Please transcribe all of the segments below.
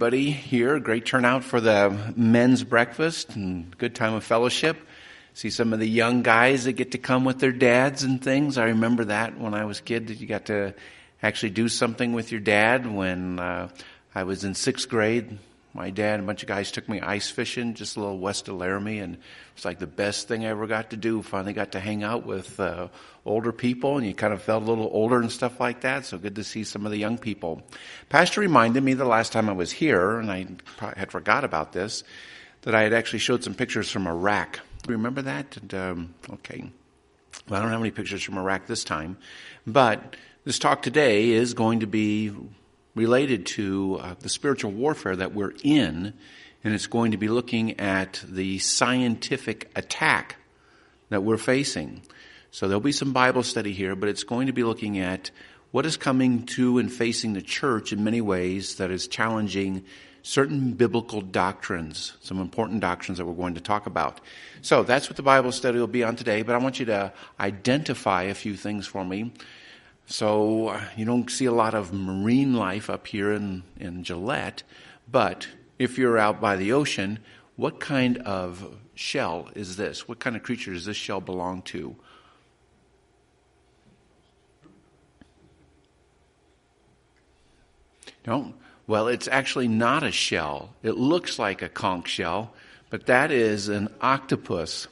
everybody here. Great turnout for the men's breakfast and good time of fellowship. See some of the young guys that get to come with their dads and things. I remember that when I was a kid, that you got to actually do something with your dad. When I was in 6th grade, my dad and a bunch of guys took me ice fishing just a little west of Laramie, and it was like the best thing I ever got to do. Finally got to hang out with older people, and you kind of felt a little older and stuff like that, so good to see some of the young people. Pastor reminded me the last time I was here, and I had forgot about this, that I had actually showed some pictures from Iraq. Remember that? And, okay. Well, I don't have any pictures from Iraq this time, but this talk today is going to be related to the spiritual warfare that we're in, and it's going to be looking at the scientific attack that we're facing. So there'll be some Bible study here, but it's going to be looking at what is coming to and facing the church in many ways that is challenging certain biblical doctrines, some important doctrines that we're going to talk about. So that's what the Bible study will be on today, but I want you to identify a few things for me. So you don't see a lot of marine life up here in Gillette, but if you're out by the ocean, what kind of shell is this? What kind of creature does this shell belong to? No? Well, it's actually not a shell. It looks like a conch shell, but that is an octopus.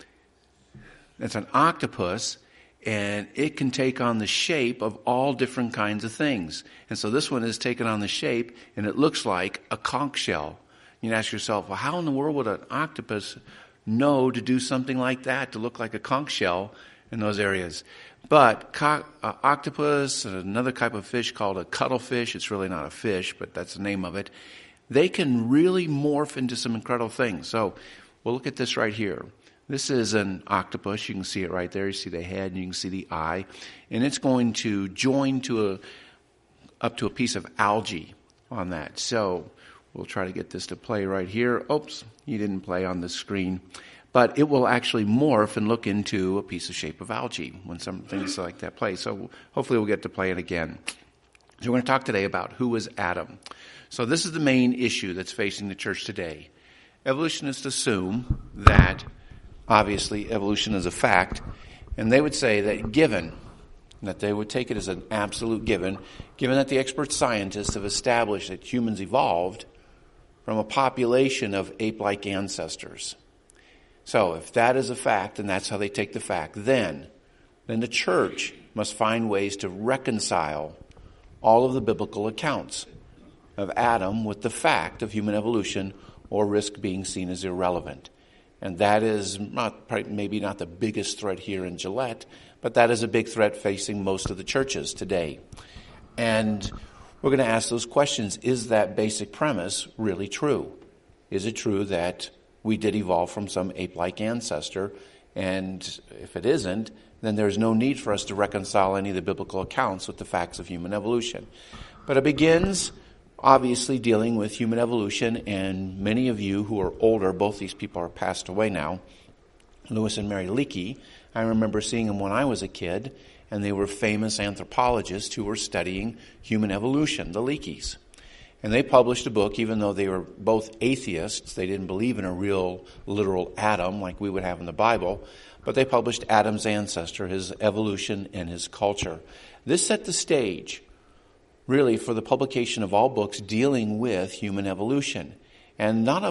It's an octopus, and it can take on the shape of all different kinds of things. And so this one is taken on the shape, and it looks like a conch shell. You ask yourself, well, how in the world would an octopus know to do something like that, to look like a conch shell in those areas? But octopus, another type of fish called a cuttlefish, it's really not a fish, but that's the name of it, they can really morph into some incredible things. So we'll look at this right here. This is an octopus. You can see it right there. You see the head and you can see the eye. And it's going to join up to a piece of algae on that. So we'll try to get this to play right here. Oops, you didn't play on the screen. But it will actually morph and look into a piece of shape of algae when some things like that play. So hopefully we'll get to play it again. So we're going to talk today about who was Adam. So this is the main issue that's facing the church today. Evolutionists assume that obviously evolution is a fact, and they would say that they would take it as an absolute given that the expert scientists have established that humans evolved from a population of ape-like ancestors. So if that is a fact, and that's how they take the fact, then the church must find ways to reconcile all of the biblical accounts of Adam with the fact of human evolution, or risk being seen as irrelevant. And that is maybe not the biggest threat here in Gillette, but that is a big threat facing most of the churches today. And we're going to ask those questions. Is that basic premise really true? Is it true that we did evolve from some ape-like ancestor? And if it isn't, then there's no need for us to reconcile any of the biblical accounts with the facts of human evolution. But it begins obviously dealing with human evolution, and many of you who are older, both these people are passed away now, Lewis and Mary Leakey. I remember seeing them when I was a kid, and they were famous anthropologists who were studying human evolution, the Leakeys. And they published a book, even though they were both atheists. They didn't believe in a real, literal Adam like we would have in the Bible, but they published Adam's Ancestor, his evolution and his culture. This set the stage really for the publication of all books dealing with human evolution. And not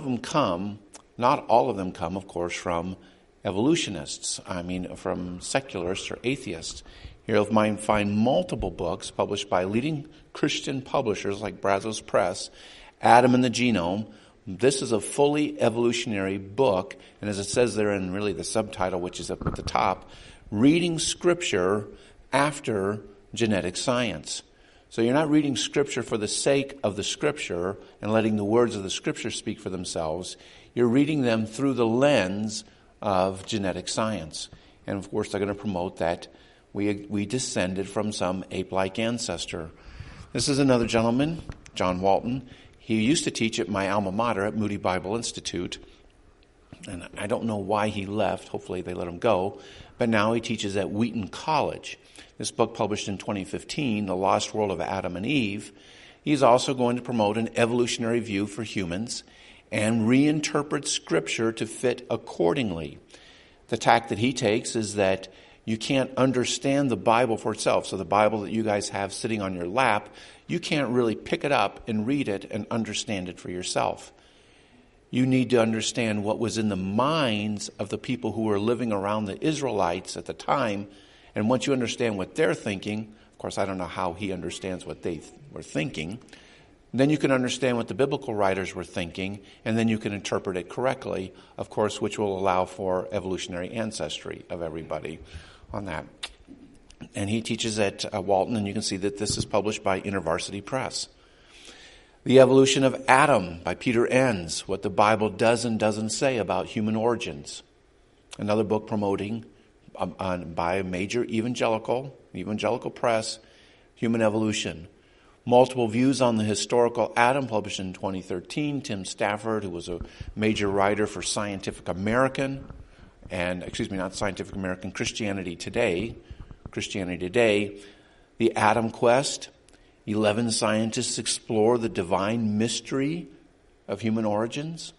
all of them come, of course, from evolutionists. From secularists or atheists. Here you'll find multiple books published by leading Christian publishers like Brazos Press, Adam and the Genome. This is a fully evolutionary book, and as it says there in really the subtitle, which is up at the top, reading Scripture after genetic science. So you're not reading Scripture for the sake of the Scripture and letting the words of the Scripture speak for themselves. You're reading them through the lens of genetic science. And of course, they're going to promote that we descended from some ape-like ancestor. This is another gentleman, John Walton. He used to teach at my alma mater at Moody Bible Institute. And I don't know why he left. Hopefully they let him go. But now he teaches at Wheaton College. This book published in 2015, The Lost World of Adam and Eve, he's also going to promote an evolutionary view for humans and reinterpret Scripture to fit accordingly. The tack that he takes is that you can't understand the Bible for itself. So the Bible that you guys have sitting on your lap, you can't really pick it up and read it and understand it for yourself. You need to understand what was in the minds of the people who were living around the Israelites at the time. And once you understand what they're thinking, of course, I don't know how he understands what they were thinking, then you can understand what the biblical writers were thinking, and then you can interpret it correctly, of course, which will allow for evolutionary ancestry of everybody on that. And he teaches at Walton, and you can see that this is published by InterVarsity Press. The Evolution of Adam by Peter Enns, what the Bible does and doesn't say about human origins. Another book promoting by a major evangelical press, human evolution. Multiple Views on the Historical Adam, published in 2013. Tim Stafford, who was a major writer for Scientific American, Christianity Today. The Adam Quest. 11 scientists explore the divine mystery of human origins.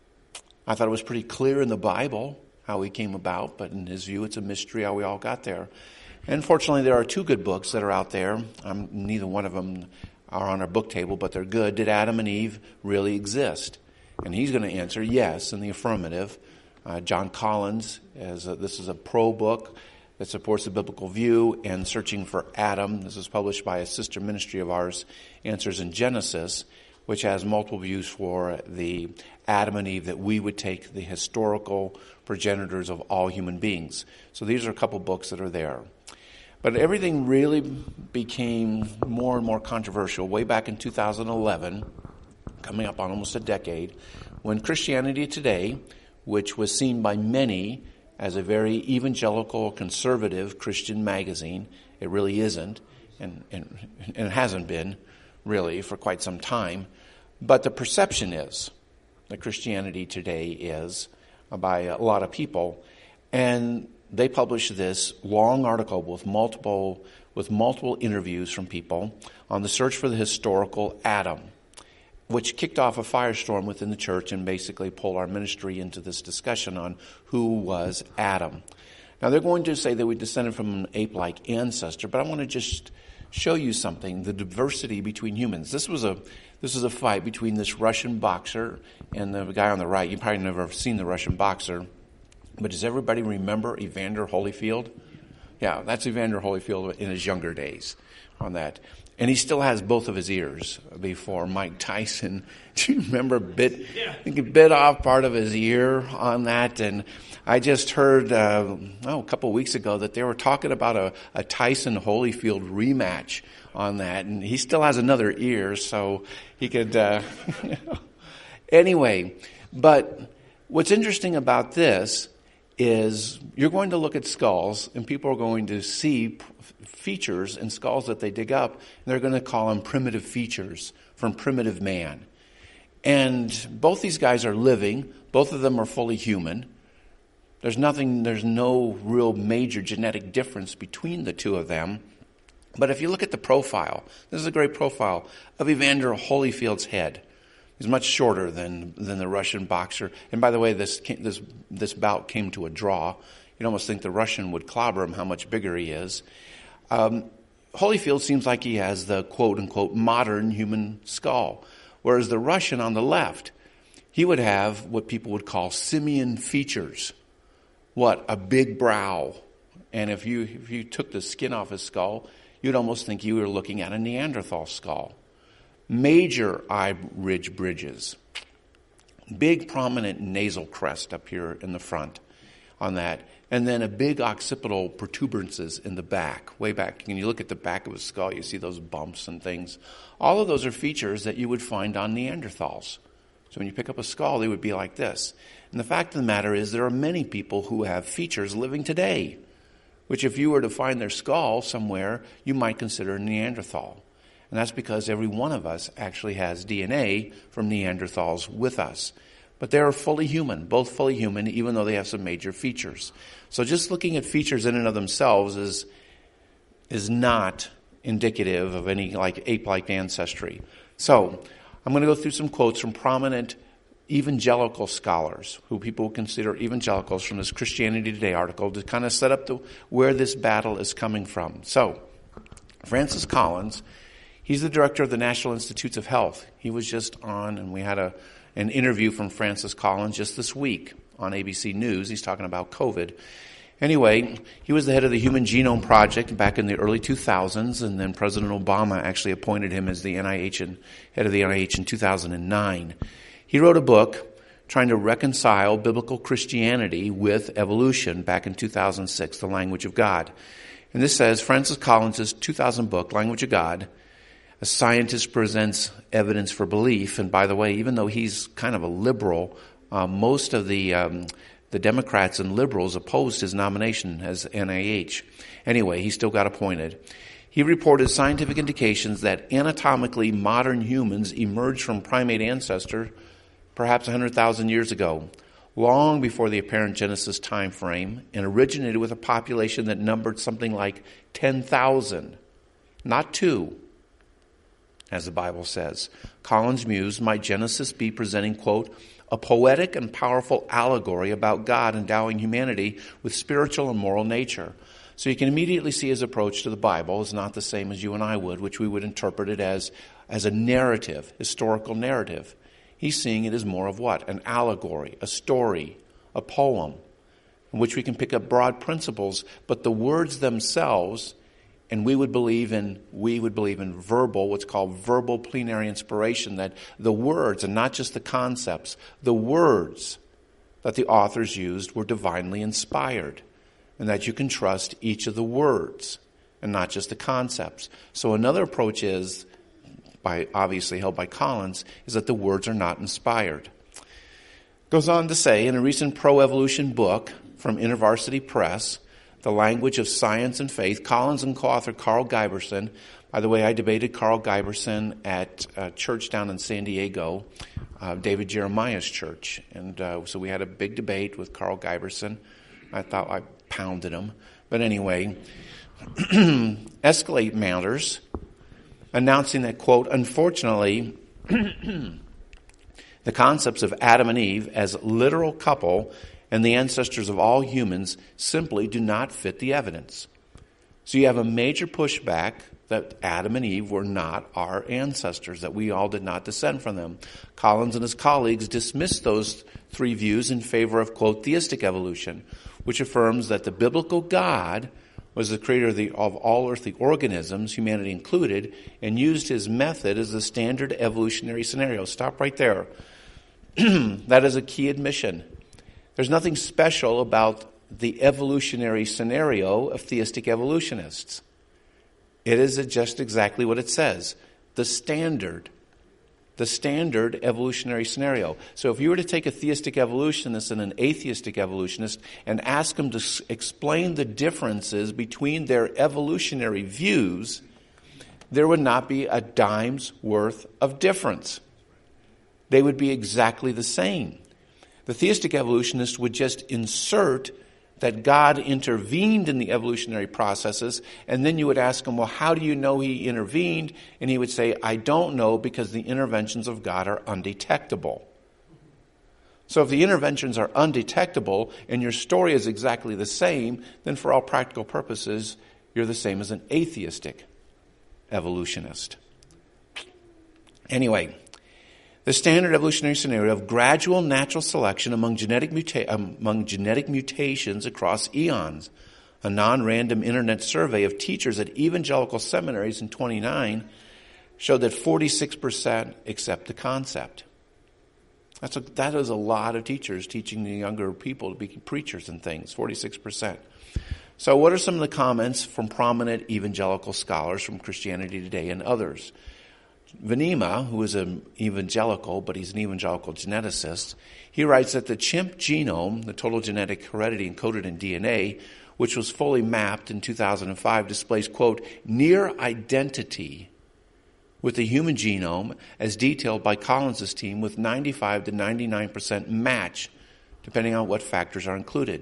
I thought it was pretty clear in the Bible how he came about, but in his view, it's a mystery how we all got there. And fortunately, there are two good books that are out there. Neither one of them are on our book table, but they're good. Did Adam and Eve really exist? And he's going to answer yes in the affirmative. John Collins, this is a pro book that supports the biblical view, and Searching for Adam. This is published by a sister ministry of ours, Answers in Genesis, which has multiple views for the Adam and Eve that we would take the historical progenitors of all human beings. So these are a couple books that are there. But everything really became more and more controversial way back in 2011, coming up on almost a decade, when Christianity Today, which was seen by many as a very evangelical, conservative Christian magazine, it really isn't, and it hasn't been really for quite some time, but the perception is that Christianity Today is by a lot of people, and they published this long article with multiple interviews from people on the search for the historical Adam, which kicked off a firestorm within the church and basically pulled our ministry into this discussion on who was Adam. Now, they're going to say that we descended from an ape-like ancestor, but I want to just show you something, the diversity between humans. This was a fight between this Russian boxer and the guy on the right. You probably never have seen the Russian boxer, but does everybody remember Evander Holyfield? Yeah, that's Evander Holyfield in his younger days on that. And he still has both of his ears before Mike Tyson. Do you remember bit off part of his ear on that? And I just heard a couple of weeks ago that they were talking about a Tyson Holyfield rematch on that. And he still has another ear, so he could... Anyway, but what's interesting about this is you're going to look at skulls, and people are going to see features in skulls that they dig up, and they're going to call them primitive features from primitive man. And both these guys are living. Both of them are fully human. There's no real major genetic difference between the two of them. But if you look at the profile, this is a great profile of Evander Holyfield's head. He's much shorter than the Russian boxer. And by the way, this bout came to a draw. You'd almost think the Russian would clobber him how much bigger he is. Holyfield seems like he has the quote-unquote modern human skull, whereas the Russian on the left, he would have what people would call simian features. What? A big brow. And if you took the skin off his skull, you'd almost think you were looking at a Neanderthal skull. Major eye ridge bridges. Big prominent nasal crest up here in the front on that. And then a big occipital protuberances in the back, way back. When you look at the back of his skull, you see those bumps and things. All of those are features that you would find on Neanderthals. So when you pick up a skull, they would be like this. And the fact of the matter is there are many people who have features living today, which if you were to find their skull somewhere, you might consider a Neanderthal. And that's because every one of us actually has DNA from Neanderthals with us. But they're fully human, both fully human, even though they have some major features. So just looking at features in and of themselves is not indicative of any ape-like ancestry. So I'm going to go through some quotes from prominent evangelical scholars, who people consider evangelicals, from this Christianity Today article to kind of set up where this battle is coming from. So Francis Collins, he's the director of the National Institutes of Health. He was just on, and we had an interview from Francis Collins just this week on ABC News. He's talking about COVID. Anyway, he was the head of the Human Genome Project back in the early 2000s, and then President Obama actually appointed him as the NIH and head of the NIH in 2009. He wrote a book trying to reconcile biblical Christianity with evolution back in 2006, The Language of God. And this says, Francis Collins' 2000 book, Language of God, a scientist presents evidence for belief. And by the way, even though he's kind of a liberal, most of the Democrats and liberals opposed his nomination as NIH. Anyway, he still got appointed. He reported scientific indications that anatomically modern humans emerged from primate ancestors perhaps 100,000 years ago, long before the apparent Genesis time frame, and originated with a population that numbered something like 10,000, not 2, as the Bible says. Collins mused, might Genesis be presenting, quote, a poetic and powerful allegory about God endowing humanity with spiritual and moral nature. So you can immediately see his approach to the Bible is not the same as you and I would, which we would interpret it as a narrative, historical narrative. He's seeing it as more of what? An allegory, a story, a poem, in which we can pick up broad principles, but the words themselves, and we would believe in verbal, what's called verbal plenary inspiration, that the words, and not just the concepts, the words that the authors used were divinely inspired, and that you can trust each of the words and not just the concepts. So another approach is, obviously held by Collins, is that the words are not inspired. Goes on to say, in a recent pro-evolution book from InterVarsity Press, The Language of Science and Faith, Collins and co-author Carl Giberson. By the way, I debated Carl Giberson at a church down in San Diego, David Jeremiah's church. And so we had a big debate with Carl Giberson. I thought I pounded him. But anyway, Escalate Matters, announcing that, quote, unfortunately, the concepts of Adam and Eve as literal couple and the ancestors of all humans simply do not fit the evidence. So you have a major pushback that Adam and Eve were not our ancestors, that we all did not descend from them. Collins and his colleagues dismissed those three views in favor of, quote, theistic evolution, which affirms that the biblical God was the creator of all earthly organisms, humanity included, and used his method as the standard evolutionary scenario. Stop right there. That is a key admission. There's nothing special about the evolutionary scenario of theistic evolutionists. It is just exactly what it says. The standard evolutionary scenario. So if you were to take a theistic evolutionist and an atheistic evolutionist and ask them to explain the differences between their evolutionary views, there would not be a dime's worth of difference. They would be exactly the same. The theistic evolutionist would just insert that God intervened in the evolutionary processes, and then you would ask him, well, how do you know he intervened? And he would say, I don't know, because the interventions of God are undetectable. So if the interventions are undetectable and your story is exactly the same, then for all practical purposes, you're the same as an atheistic evolutionist. Anyway, the standard evolutionary scenario of gradual natural selection among genetic mutations across eons. A non-random internet survey of teachers at evangelical seminaries in 1929 showed that 46% accept the concept. That is a lot of teachers teaching the younger people to be preachers and things, 46%. So what are some of the comments from prominent evangelical scholars from Christianity Today and others? Venema, who is an evangelical, but he's an evangelical geneticist, he writes that the chimp genome, the total genetic heredity encoded in DNA, which was fully mapped in 2005, displays, quote, near identity with the human genome as detailed by Collins' team, with 95 to 99% match, depending on what factors are included.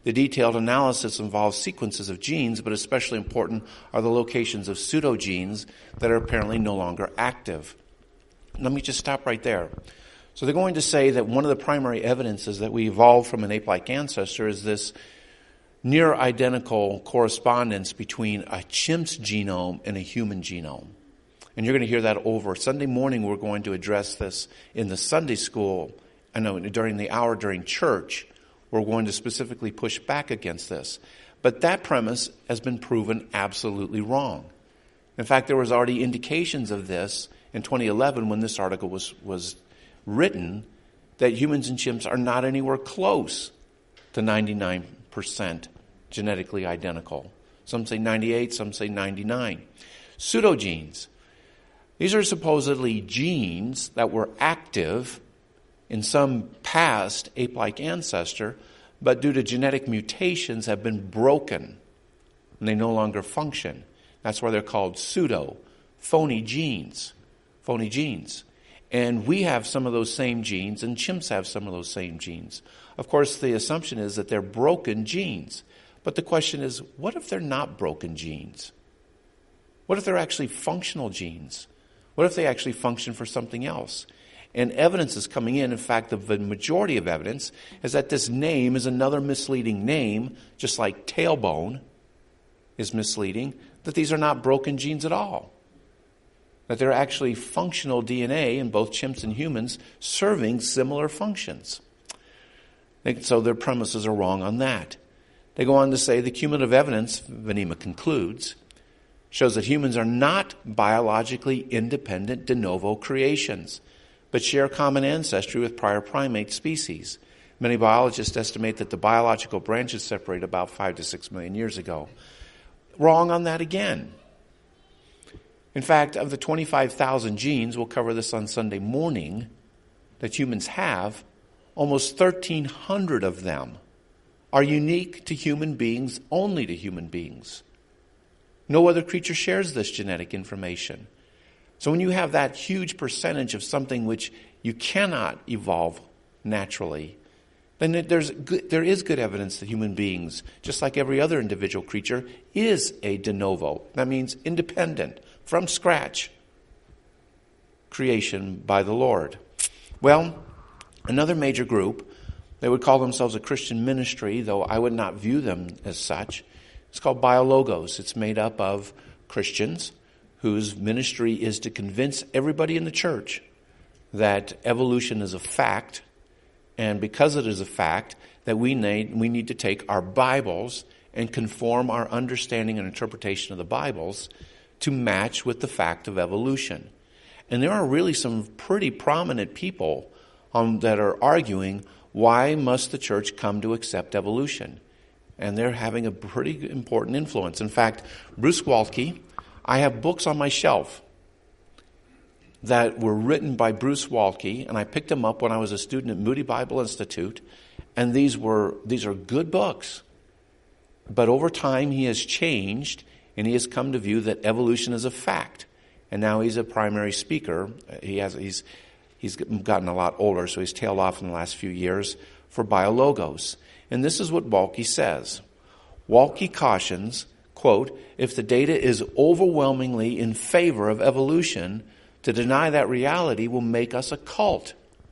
The detailed analysis involves sequences of genes, but especially important are the locations of pseudogenes that are apparently no longer active. Let me just stop right there. So they're going to say that one of the primary evidences that we evolved from an ape-like ancestor is this near identical correspondence between a chimp's genome and a human genome. And you're going to hear that over. Sunday morning we're going to address this in the Sunday school. During the hour during church, we're going to specifically push back against this. But that premise has been proven absolutely wrong. In fact, there was already indications of this in 2011 when this article was written, that humans and chimps are not anywhere close to 99% genetically identical. Some say 98, some say 99. Pseudogenes. These are supposedly genes that were active in some past ape-like ancestor, but due to genetic mutations have been broken and they no longer function. That's why they're called phony genes. Phony genes. And we have some of those same genes, and chimps have some of those same genes. Of course, the assumption is that they're broken genes. But the question is, what if they're not broken genes? What if they're actually functional genes? What if they actually function for something else? And evidence is coming in. In fact, the majority of evidence is that this name is another misleading name, just like tailbone is misleading, that these are not broken genes at all. That they're actually functional DNA in both chimps and humans serving similar functions. So their premises are wrong on that. They go on to say the cumulative evidence, Venema concludes, shows that humans are not biologically independent de novo creations, but share common ancestry with prior primate species. Many biologists estimate that the biological branches separated about 5 to 6 million years ago. Wrong on that again. In fact, of the 25,000 genes, we'll cover this on Sunday morning, that humans have, almost 1,300 of them are unique to human beings, only to human beings. No other creature shares this genetic information. So when you have that huge percentage of something which you cannot evolve naturally, then there is good evidence that human beings, just like every other individual creature, is a de novo. That means independent, from scratch, creation by the Lord. Well, another major group, they would call themselves a Christian ministry, though I would not view them as such. It's called BioLogos. It's made up of Christians whose ministry is to convince everybody in the church that evolution is a fact, and because it is a fact, that we need to take our Bibles and conform our understanding and interpretation of the Bibles to match with the fact of evolution. And there are really some pretty prominent people that are arguing, why must the church come to accept evolution? And they're having a pretty important influence. In fact, Bruce Waltke, I have books on my shelf that were written by Bruce Waltke, and I picked them up when I was a student at Moody Bible Institute, and these are good books. But over time he has changed, and he has come to view that evolution is a fact. And now he's a primary speaker. He's gotten a lot older, so he's tailed off in the last few years for BioLogos. And this is what Waltke says. Waltke cautions, quote, if the data is overwhelmingly in favor of evolution, to deny that reality will make us a cult.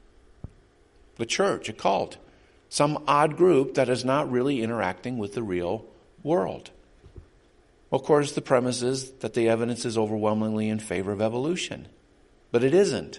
The church, a cult. Some odd group that is not really interacting with the real world. Well, of course, the premise is that the evidence is overwhelmingly in favor of evolution. But it isn't.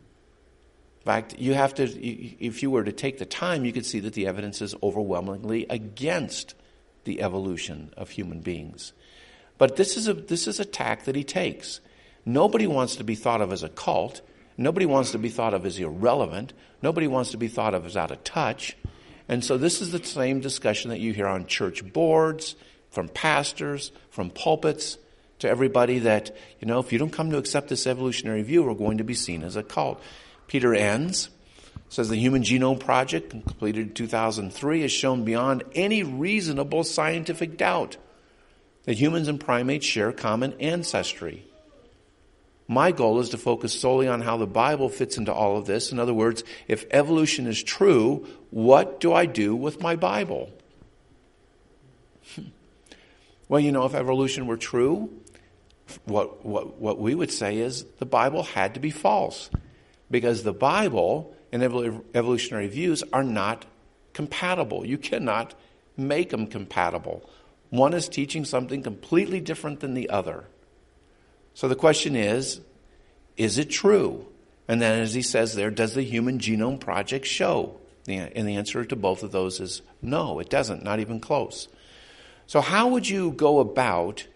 In fact, if you were to take the time, you could see that the evidence is overwhelmingly against the evolution of human beings. But this is a tack that he takes. Nobody wants to be thought of as a cult. Nobody wants to be thought of as irrelevant. Nobody wants to be thought of as out of touch. And so this is the same discussion that you hear on church boards, from pastors, from pulpits, to everybody that, if you don't come to accept this evolutionary view, we're going to be seen as a cult. Peter Enns says the Human Genome Project, completed in 2003, has shown beyond any reasonable scientific doubt that humans and primates share common ancestry. My goal is to focus solely on how the Bible fits into all of this. In other words, if evolution is true, what do I do with my Bible? Well, if evolution were true, what we would say is the Bible had to be false, because the Bible and evolutionary views are not compatible. You cannot make them compatible. One is teaching something completely different than the other. So the question is it true? And then, as he says there, does the Human Genome Project show? And the answer to both of those is no, it doesn't, not even close. So how would you go about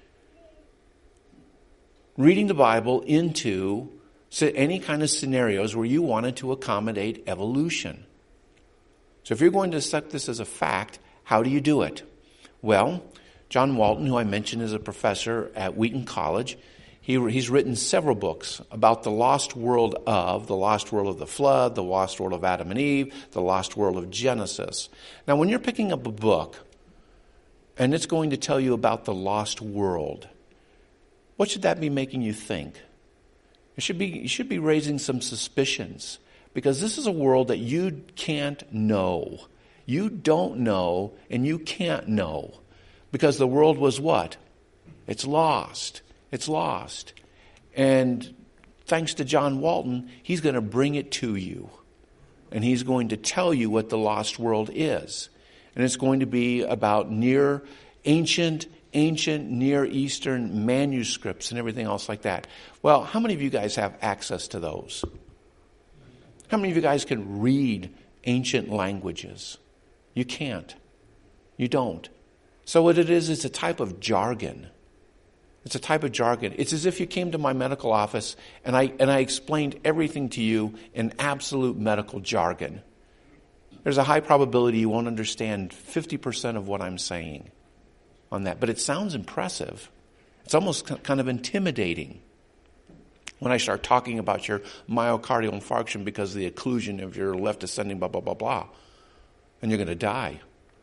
reading the Bible into any kind of scenarios where you wanted to accommodate evolution? So if you're going to accept this as a fact, how do you do it? Well, John Walton, who I mentioned is a professor at Wheaton College, he's written several books about the lost world of the flood, the lost world of Adam and Eve, the lost world of Genesis. Now, when you're picking up a book and it's going to tell you about the lost world, what should that be making you think? You should be raising some suspicions, because this is a world that you can't know. You don't know, and you can't know, because the world was what? It's lost. It's lost. And thanks to John Walton, he's going to bring it to you. And he's going to tell you what the lost world is. And it's going to be about ancient Near Eastern manuscripts and everything else like that. Well, how many of you guys have access to those? How many of you guys can read ancient languages? You can't. You don't. So what it is a type of jargon. It's a type of jargon. It's as if you came to my medical office and I explained everything to you in absolute medical jargon. There's a high probability you won't understand 50% of what I'm saying on that. But it sounds impressive. It's almost kind of intimidating when I start talking about your myocardial infarction because of the occlusion of your left ascending blah, blah, blah, blah. And you're going to die.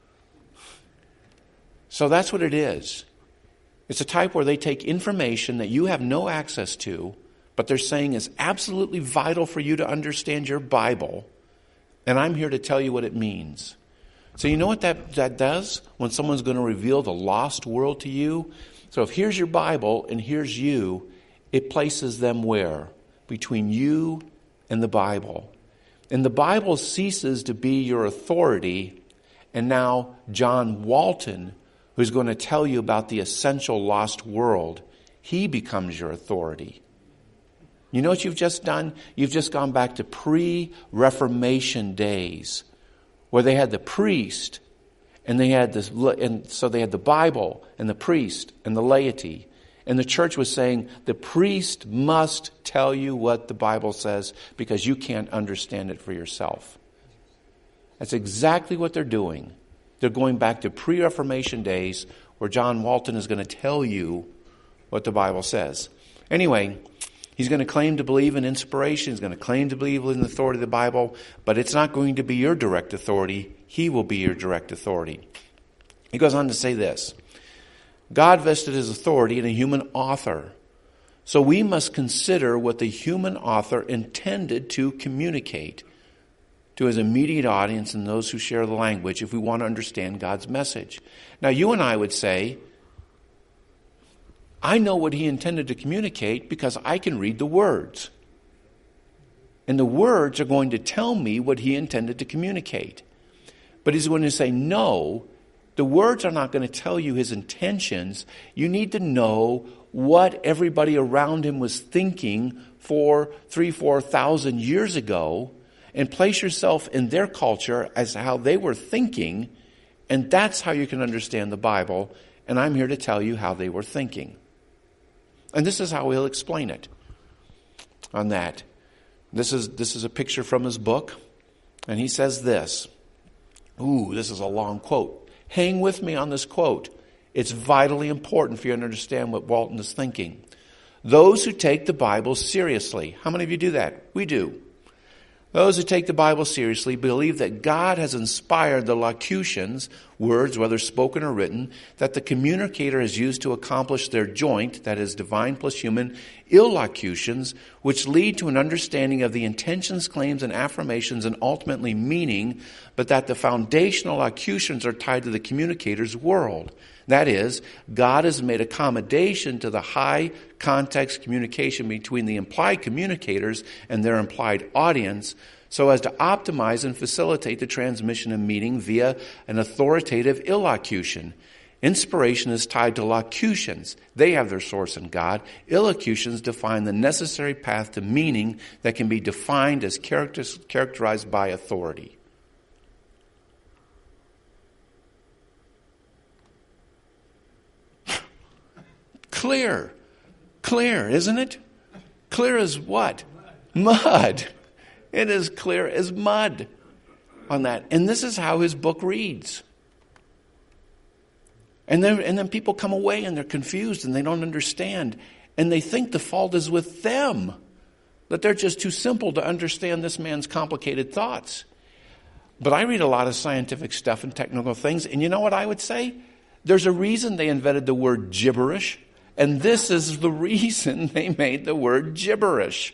So that's what it is. It's a type where they take information that you have no access to, but they're saying is absolutely vital for you to understand your Bible, and I'm here to tell you what it means. So you know what that does when someone's going to reveal the lost world to you? So if here's your Bible and here's you, it places them where? Between you and the Bible. And the Bible ceases to be your authority, and now John Walton, who's going to tell you about the essential lost world, he becomes your authority. You know what you've just done? You've just gone back to pre-Reformation days, where they had the priest, and so they had the Bible and the priest and the laity. And the church was saying, the priest must tell you what the Bible says because you can't understand it for yourself. That's exactly what they're doing. They're going back to pre-Reformation days where John Walton is going to tell you what the Bible says. Anyway, he's going to claim to believe in inspiration. He's going to claim to believe in the authority of the Bible, but it's not going to be your direct authority. He will be your direct authority. He goes on to say this: God vested his authority in a human author. So we must consider what the human author intended to communicate to his immediate audience and those who share the language if we want to understand God's message. Now, you and I would say, I know what he intended to communicate because I can read the words. And the words are going to tell me what he intended to communicate. But he's going to say, no, the words are not going to tell you his intentions. You need to know what everybody around him was thinking 4,000 years ago, and place yourself in their culture as how they were thinking, and that's how you can understand the Bible, and I'm here to tell you how they were thinking. And this is how he'll explain it on that. This is a picture from his book, and he says this. This is a long quote. Hang with me on this quote. It's vitally important for you to understand what Walton is thinking. Those who take the Bible seriously. How many of you do that? We do. Those who take the Bible seriously believe that God has inspired the locutions words, whether spoken or written, that the communicator has used to accomplish their joint, that is, divine plus human, illocutions, which lead to an understanding of the intentions, claims, and affirmations, and ultimately meaning, but that the foundational locutions are tied to the communicator's world. That is, God has made accommodation to the high context communication between the implied communicators and their implied audience, so as to optimize and facilitate the transmission of meaning via an authoritative illocution. Inspiration is tied to locutions. They have their source in God. Illocutions define the necessary path to meaning that can be defined as characterized by authority. Clear, isn't it? Clear as what? Mud. It is clear as mud on that. And this is how his book reads. And then people come away and they're confused and they don't understand. And they think the fault is with them. That they're just too simple to understand this man's complicated thoughts. But I read a lot of scientific stuff and technical things. And you know what I would say? There's a reason they invented the word gibberish. And this is the reason they made the word gibberish.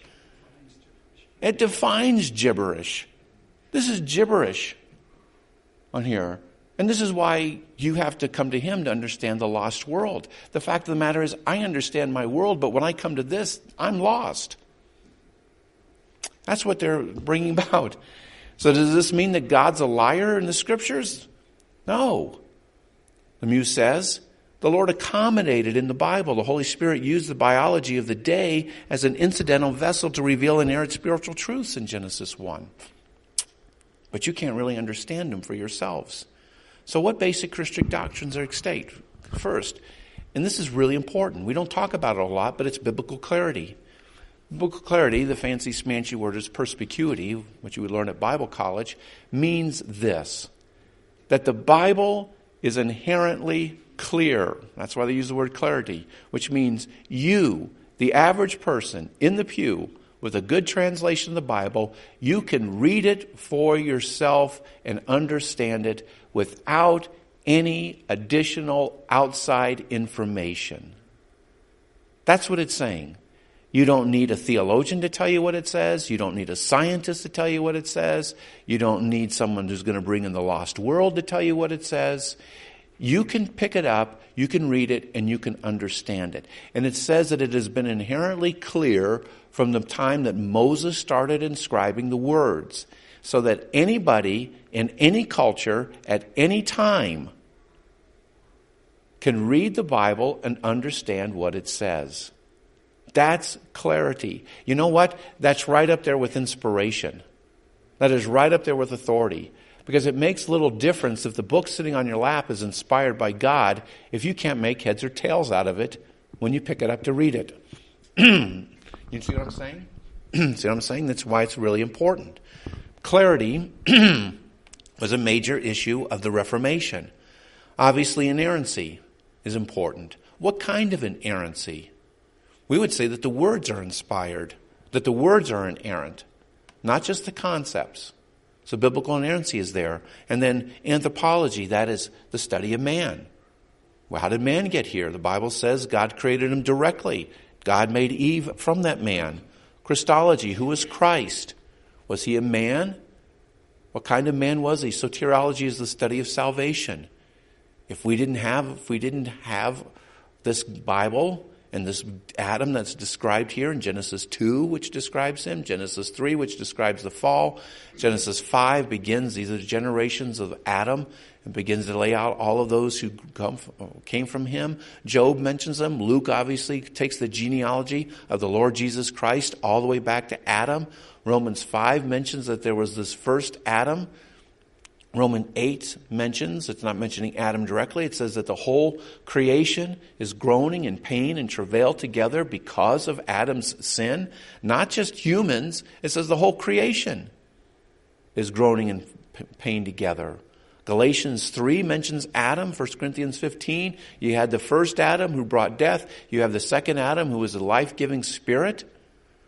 It defines gibberish. This is gibberish on here. And this is why you have to come to him to understand the lost world. The fact of the matter is, I understand my world, but when I come to this, I'm lost. That's what they're bringing about. So does this mean that God's a liar in the scriptures? No. The Muse says, the Lord accommodated in the Bible. The Holy Spirit used the biology of the day as an incidental vessel to reveal inerrant spiritual truths in Genesis 1. But you can't really understand them for yourselves. So what basic Christian doctrines are at stake? First, and this is really important. We don't talk about it a lot, but it's biblical clarity. Biblical clarity, the fancy smancy word is perspicuity, which you would learn at Bible college, means this, that the Bible is inherently clear. That's why they use the word clarity, which means you, the average person in the pew with a good translation of the Bible, you can read it for yourself and understand it without any additional outside information. That's what it's saying. You don't need a theologian to tell you what it says. You don't need a scientist to tell you what it says. You don't need someone who's going to bring in the lost world to tell you what it says. You can pick it up, you can read it, and you can understand it. And it says that it has been inherently clear from the time that Moses started inscribing the words, so that anybody in any culture at any time can read the Bible and understand what it says. That's clarity. You know what? That's right up there with inspiration. That is right up there with authority. Because it makes little difference if the book sitting on your lap is inspired by God if you can't make heads or tails out of it when you pick it up to read it. You see what I'm saying? See what I'm saying? That's why it's really important. Clarity was a major issue of the Reformation. Obviously, inerrancy is important. What kind of inerrancy? We would say that the words are inspired, that the words are inerrant, not just the concepts. So biblical inerrancy is there. And then anthropology, that is the study of man. Well, how did man get here? The Bible says God created him directly. God made Eve from that man. Christology, who was Christ? Was he a man? What kind of man was he? Soteriology is the study of salvation. If we didn't have this Bible and this Adam that's described here in Genesis 2, which describes him, Genesis 3, which describes the fall, Genesis 5 begins, these are the generations of Adam, and begins to lay out all of those who came from him. Job mentions them. Luke obviously takes the genealogy of the Lord Jesus Christ all the way back to Adam. Romans 5 mentions that there was this first Adam. Romans 8 mentions, it's not mentioning Adam directly, it says that the whole creation is groaning in pain and travail together because of Adam's sin. Not just humans, it says the whole creation is groaning in pain together. Galatians 3 mentions Adam. 1 Corinthians 15, you had the first Adam who brought death. You have the second Adam who was a life-giving spirit.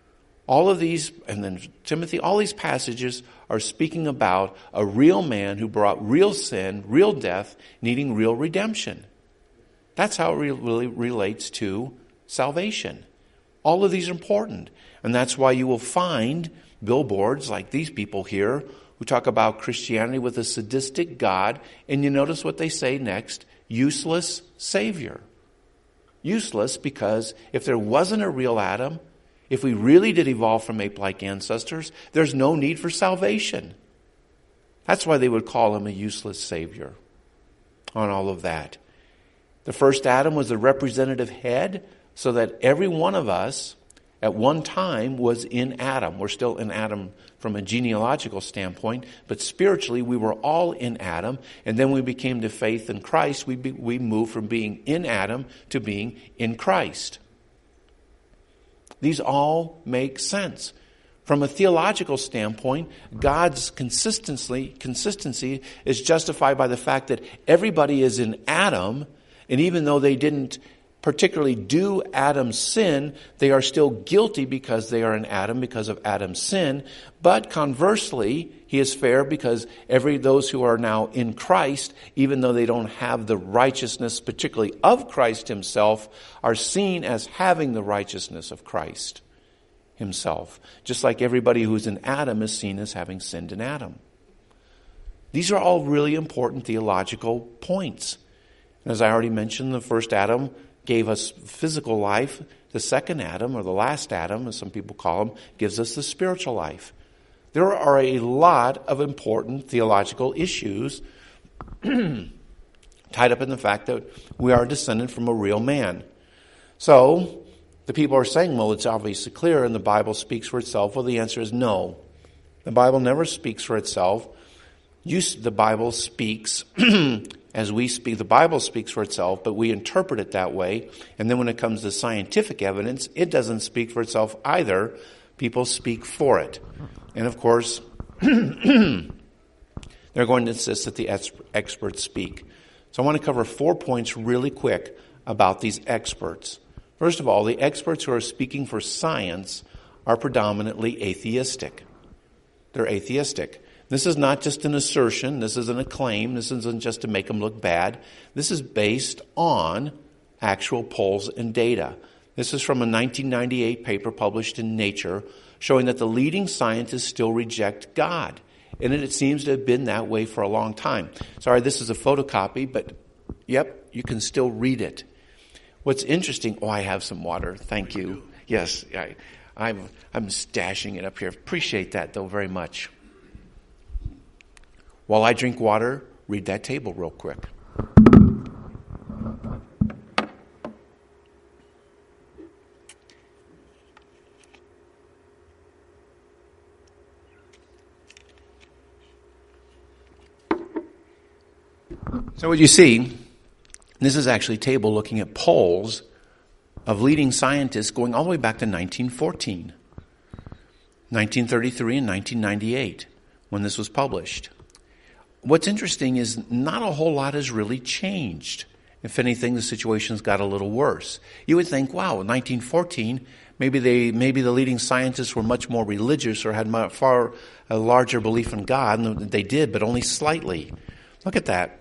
All of these, and then Timothy, all these passages are speaking about a real man who brought real sin, real death, needing real redemption. That's how it really relates to salvation. All of these are important. And that's why you will find billboards like these people here who talk about Christianity with a sadistic God. And you notice what they say next: useless Savior. Useless because if there wasn't a real Adam, if we really did evolve from ape-like ancestors, there's no need for salvation. That's why they would call him a useless Savior on all of that. The first Adam was the representative head, so that every one of us at one time was in Adam. We're still in Adam from a genealogical standpoint, but spiritually we were all in Adam, and then we became to faith in Christ. We moved from being in Adam to being in Christ. These all make sense. From a theological standpoint, God's consistency is justified by the fact that everybody is in Adam, and even though they didn't particularly do Adam's sin, they are still guilty because they are in Adam, because of Adam's sin. But conversely, he is fair because those who are now in Christ, even though they don't have the righteousness particularly of Christ himself, are seen as having the righteousness of Christ himself. Just like everybody who's in Adam is seen as having sinned in Adam. These are all really important theological points. And as I already mentioned, the first Adam gave us physical life. The second Adam, or the last Adam, as some people call him, gives us the spiritual life. There are a lot of important theological issues tied up in the fact that we are descended from a real man. So, the people are saying, well, it's obviously clear and the Bible speaks for itself. Well, the answer is no. The Bible never speaks for itself. The Bible speaks as we speak. The Bible speaks for itself, but we interpret it that way. And then when it comes to scientific evidence, it doesn't speak for itself either. People speak for it. And of course, they're going to insist that the experts speak. So I want to cover 4 points really quick about these experts. First of all, the experts who are speaking for science are predominantly atheistic. They're atheistic. This is not just an assertion. This isn't a claim. This isn't just to make them look bad. This is based on actual polls and data. This is from a 1998 paper published in Nature showing that the leading scientists still reject God. And it seems to have been that way for a long time. Sorry, this is a photocopy, but yep, you can still read it. What's interesting, I have some water. Thank you. Yes, I'm stashing it up here. Appreciate that, though, very much. While I drink water, read that table real quick. So what you see, this is actually a table looking at polls of leading scientists going all the way back to 1914, 1933, and 1998, when this was published. What's interesting is not a whole lot has really changed. If anything, the situation's got a little worse. You would think, wow, in 1914, maybe the leading scientists were much more religious or had far a larger belief in God than they did, but only slightly. Look at that.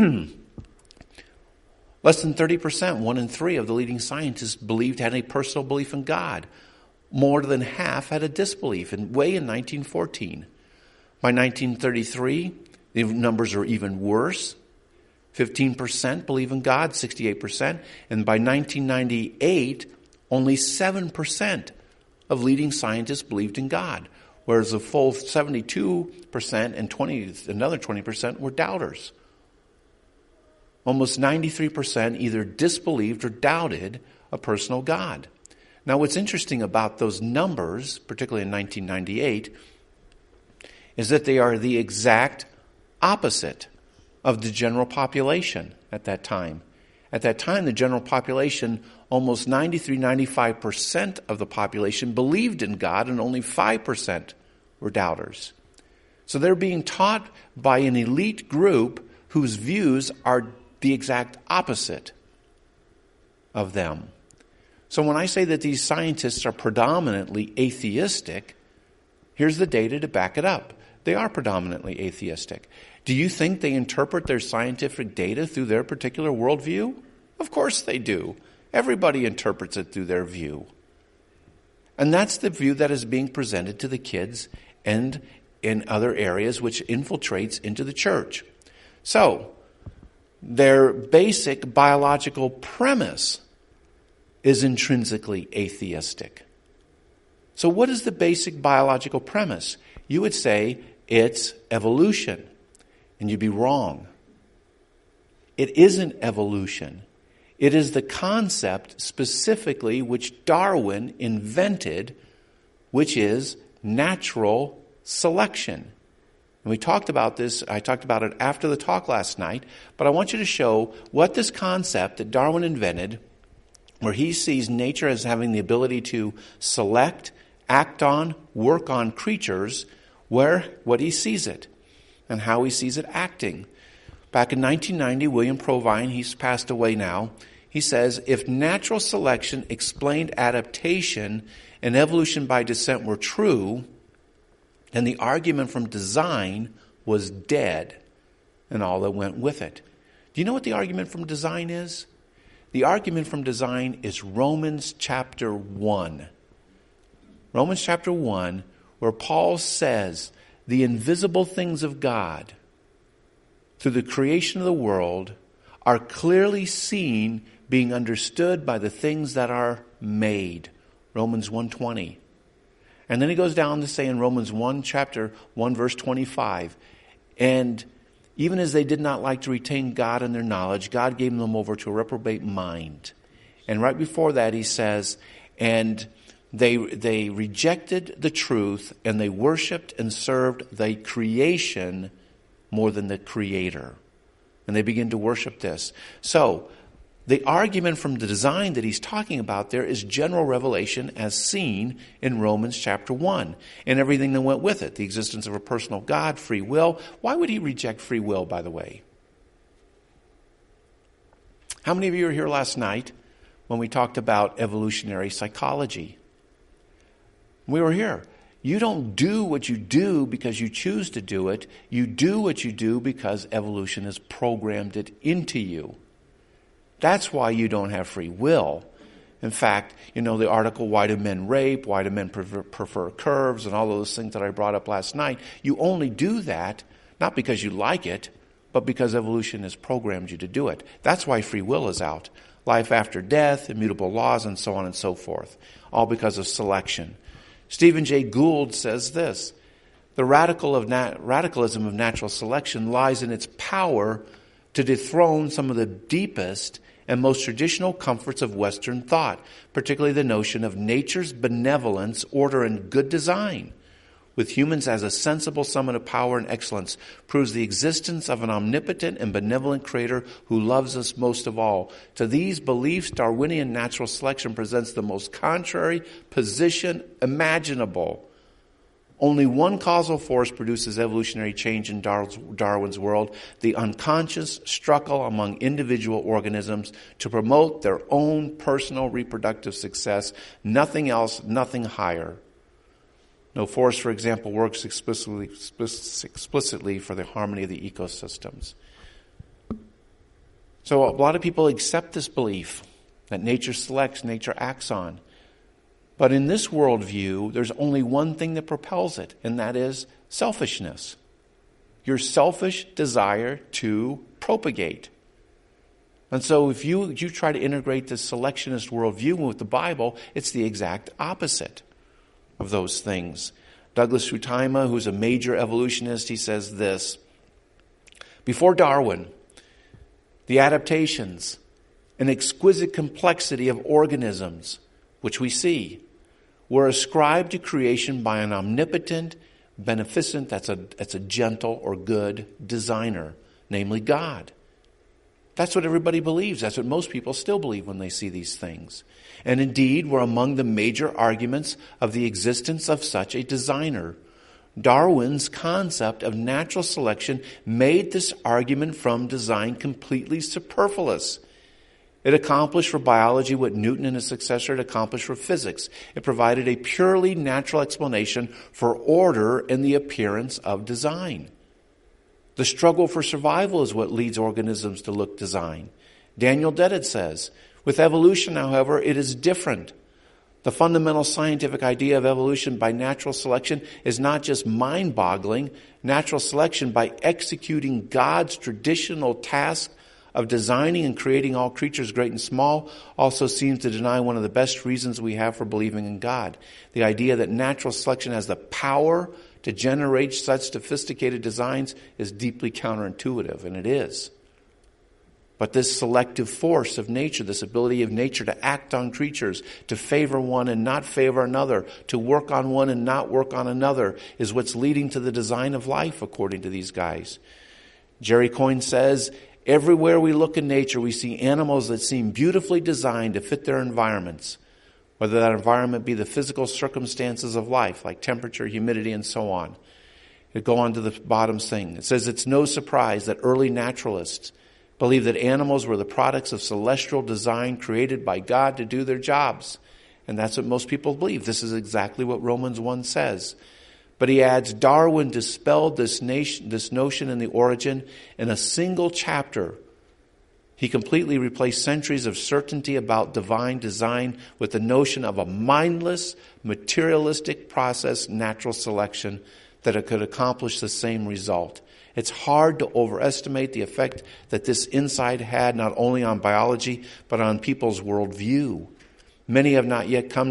Less than 30%, 1 in 3 of the leading scientists had a personal belief in God. More than half had a disbelief, and way in 1914. By 1933, the numbers are even worse. 15% believe in God, 68%. And by 1998, only 7% of leading scientists believed in God, whereas a full 72% and another 20% were doubters. Almost 93% either disbelieved or doubted a personal God. Now, what's interesting about those numbers, particularly in 1998, is that they are the exact opposite of the general population at that time. At that time, the general population, almost 95% of the population believed in God, and only 5% were doubters. So they're being taught by an elite group whose views are the exact opposite of them. So when I say that these scientists are predominantly atheistic, here's the data to back it up. They are predominantly atheistic. Do you think they interpret their scientific data through their particular worldview? Of course they do. Everybody interprets it through their view. And that's the view that is being presented to the kids and in other areas, which infiltrates into the church. So, their basic biological premise is intrinsically atheistic. So what is the basic biological premise? You would say it's evolution, and you'd be wrong. It isn't evolution. It is the concept specifically which Darwin invented, which is natural selection. And we talked about this, I talked about it after the talk last night, but I want you to show what this concept that Darwin invented, where he sees nature as having the ability to select, act on, work on creatures, what he sees it, and how he sees it acting. Back in 1990, William Provine, he's passed away now, he says, if natural selection explained adaptation and evolution by descent were true, then the argument from design was dead and all that went with it. Do you know what the argument from design is? The argument from design is Romans chapter 1. Romans chapter 1, where Paul says the invisible things of God through the creation of the world are clearly seen, being understood by the things that are made. Romans 1:20. And then he goes down to say in Romans 1, chapter 1, verse 25, and even as they did not like to retain God in their knowledge, God gave them over to a reprobate mind. And right before that he says, and they rejected the truth, and they worshipped and served the creation more than the Creator. And they begin to worship this. So, the argument from the design that he's talking about there is general revelation as seen in Romans chapter 1 and everything that went with it. The existence of a personal God, free will. Why would he reject free will, by the way? How many of you were here last night when we talked about evolutionary psychology? We were here. You don't do what you do because you choose to do it. You do what you do because evolution has programmed it into you. That's why you don't have free will. In fact, you know the article, Why Do Men Rape? Why Do Men Prefer Curves? And all those things that I brought up last night. You only do that, not because you like it, but because evolution has programmed you to do it. That's why free will is out. Life after death, immutable laws, and so on and so forth. All because of selection. Stephen Jay Gould says this, the radicalism of natural selection lies in its power to dethrone some of the deepest and most traditional comforts of Western thought, particularly the notion of nature's benevolence, order, and good design, with humans as a sensible summit of power and excellence, proves the existence of an omnipotent and benevolent Creator who loves us most of all. To these beliefs, Darwinian natural selection presents the most contrary position imaginable. Only one causal force produces evolutionary change in Darwin's world, the unconscious struggle among individual organisms to promote their own personal reproductive success. Nothing else, nothing higher. No force, for example, works explicitly for the harmony of the ecosystems. So a lot of people accept this belief that nature selects, nature acts on. But in this worldview, there's only one thing that propels it, and that is selfishness. Your selfish desire to propagate. And so if you try to integrate this selectionist worldview with the Bible, it's the exact opposite of those things. Douglas Ruitaima, who's a major evolutionist, he says this, before Darwin, the adaptations and exquisite complexity of organisms, which we see, were ascribed to creation by an omnipotent, beneficent, that's a gentle or good designer, namely God. That's what everybody believes. That's what most people still believe when they see these things. And indeed, were among the major arguments of the existence of such a designer. Darwin's concept of natural selection made this argument from design completely superfluous. It accomplished for biology what Newton and his successor had accomplished for physics. It provided a purely natural explanation for order and the appearance of design. The struggle for survival is what leads organisms to look design. Daniel Dennett says, with evolution, however, it is different. The fundamental scientific idea of evolution by natural selection is not just mind-boggling. Natural selection, by executing God's traditional task of designing and creating all creatures great and small, also seems to deny one of the best reasons we have for believing in God. The idea that natural selection has the power to generate such sophisticated designs is deeply counterintuitive, and it is. But this selective force of nature, this ability of nature to act on creatures, to favor one and not favor another, to work on one and not work on another, is what's leading to the design of life, according to these guys. Jerry Coyne says, everywhere we look in nature, we see animals that seem beautifully designed to fit their environments, whether that environment be the physical circumstances of life, like temperature, humidity, and so on. It go on to the bottom thing. It says it's no surprise that early naturalists believed that animals were the products of celestial design created by God to do their jobs. And that's what most people believe. This is exactly what Romans 1 says. But he adds, Darwin dispelled this notion in The Origin in a single chapter. He completely replaced centuries of certainty about divine design with the notion of a mindless, materialistic process, natural selection, that it could accomplish the same result. It's hard to overestimate the effect that this insight had not only on biology, but on people's worldview. Many have not yet come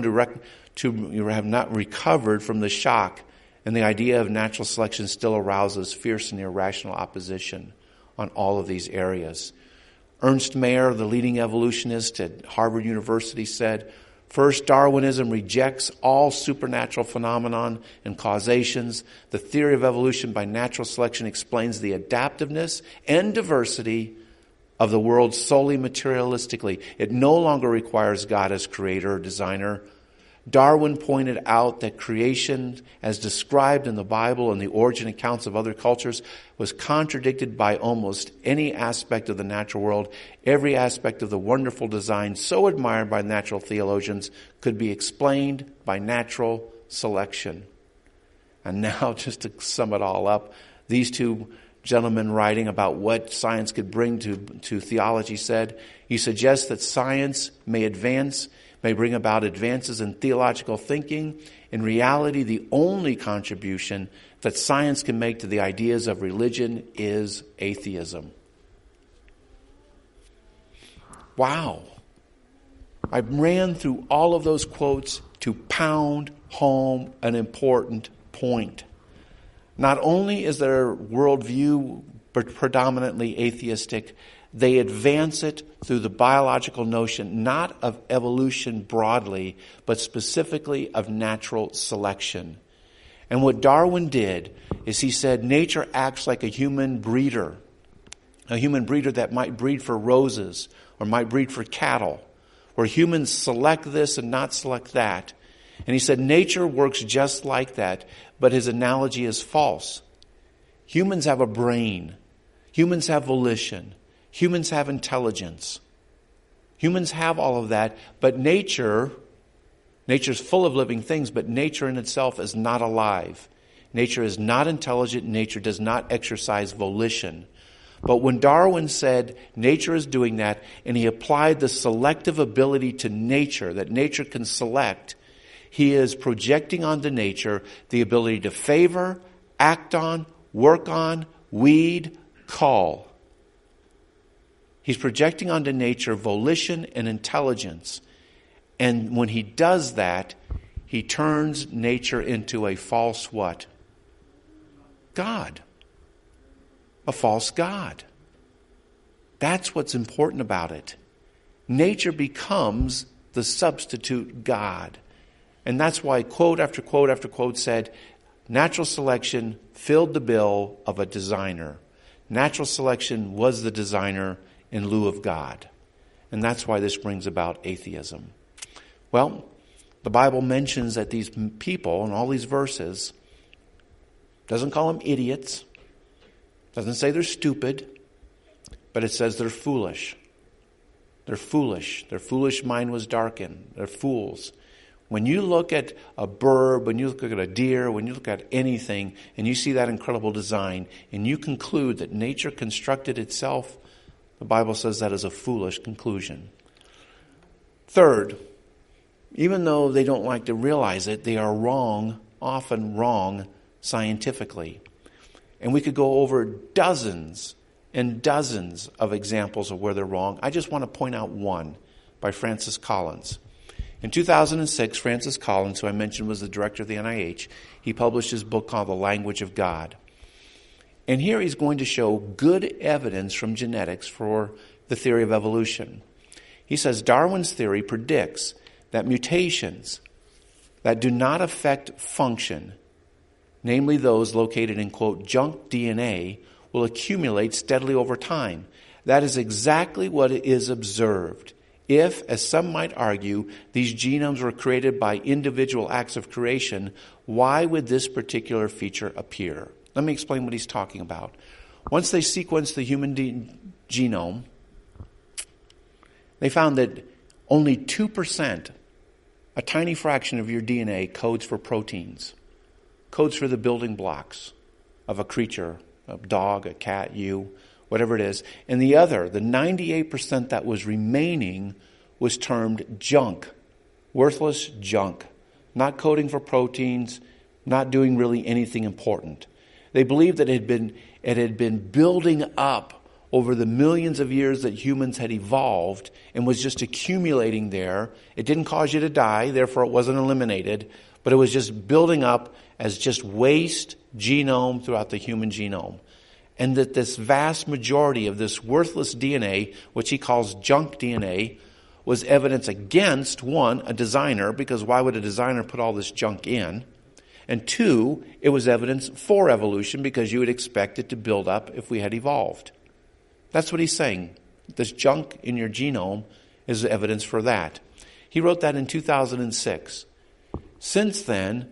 have not recovered from the shock, and the idea of natural selection still arouses fierce and irrational opposition on all of these areas. Ernst Mayr, the leading evolutionist at Harvard University, said, first, Darwinism rejects all supernatural phenomenon and causations. The theory of evolution by natural selection explains the adaptiveness and diversity of the world solely materialistically. It no longer requires God as creator or designer. Darwin pointed out that creation, as described in the Bible and the origin accounts of other cultures, was contradicted by almost any aspect of the natural world. Every aspect of the wonderful design so admired by natural theologians could be explained by natural selection. And now, just to sum it all up, these two gentlemen writing about what science could bring to theology said, he suggests that science may bring about advances in theological thinking. In reality, the only contribution that science can make to the ideas of religion is atheism. Wow. I ran through all of those quotes to pound home an important point. Not only is their worldview predominantly atheistic, they advance it through the biological notion, not of evolution broadly, but specifically of natural selection. And what Darwin did is he said nature acts like a human breeder that might breed for roses or might breed for cattle, where humans select this and not select that. And he said nature works just like that, but his analogy is false. Humans have a brain. Humans have volition. Humans have intelligence. Humans have all of that, but nature's full of living things, but nature in itself is not alive. Nature is not intelligent. Nature does not exercise volition. But when Darwin said nature is doing that, and he applied the selective ability to nature, that nature can select, he is projecting onto nature the ability to favor, act on, work on, weed, cull. He's projecting onto nature volition and intelligence. And when he does that, he turns nature into a false what? God. A false God. That's what's important about it. Nature becomes the substitute God. And that's why quote after quote after quote said, natural selection filled the bill of a designer. Natural selection was the designer in lieu of God. And that's why this brings about atheism. Well, the Bible mentions that these people in all these verses doesn't call them idiots, doesn't say they're stupid, but it says they're foolish. They're foolish. Their foolish mind was darkened. They're fools. When you look at a bird, when you look at a deer, when you look at anything, and you see that incredible design, and you conclude that nature constructed itself, the Bible says that is a foolish conclusion. Third, even though they don't like to realize it, they are wrong, often wrong, scientifically. And we could go over dozens and dozens of examples of where they're wrong. I just want to point out one by Francis Collins. In 2006, Francis Collins, who I mentioned was the director of the NIH, he published his book called The Language of God. And here he's going to show good evidence from genetics for the theory of evolution. He says Darwin's theory predicts that mutations that do not affect function, namely those located in, quote, junk DNA, will accumulate steadily over time. That is exactly what is observed. If, as some might argue, these genomes were created by individual acts of creation, why would this particular feature appear? Let me explain what he's talking about. Once they sequenced the human genome, they found that only 2%, a tiny fraction of your DNA, codes for proteins, codes for the building blocks of a creature, a dog, a cat, you, whatever it is. And the other, the 98% that was remaining, was termed junk, worthless junk, not coding for proteins, not doing really anything important. They believed that it had been building up over the millions of years that humans had evolved and was just accumulating there. It didn't cause you to die, therefore it wasn't eliminated, but it was just building up as just waste genome throughout the human genome. And that this vast majority of this worthless DNA, which he calls junk DNA, was evidence against, one, a designer, because why would a designer put all this junk in? And two, it was evidence for evolution, because you would expect it to build up if we had evolved. That's what he's saying. This junk in your genome is evidence for that. He wrote that in 2006. Since then,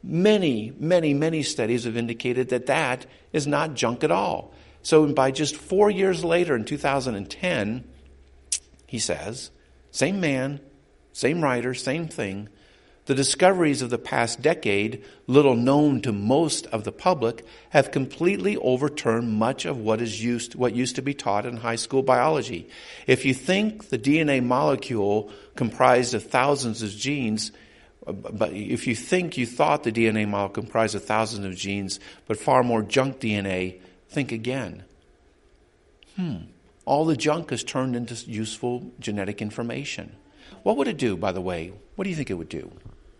many studies have indicated that that is not junk at all. So by just 4 years later, in 2010, he says, same man, same writer, same thing, the discoveries of the past decade, little known to most of the public, have completely overturned much of what used to be taught in high school biology. If you think the DNA molecule comprised of thousands of genes, but if you think you thought the DNA molecule comprised of thousands of genes, but far more junk DNA, think again. All the junk is turned into useful genetic information. What would it do, by the way? What do you think it would do?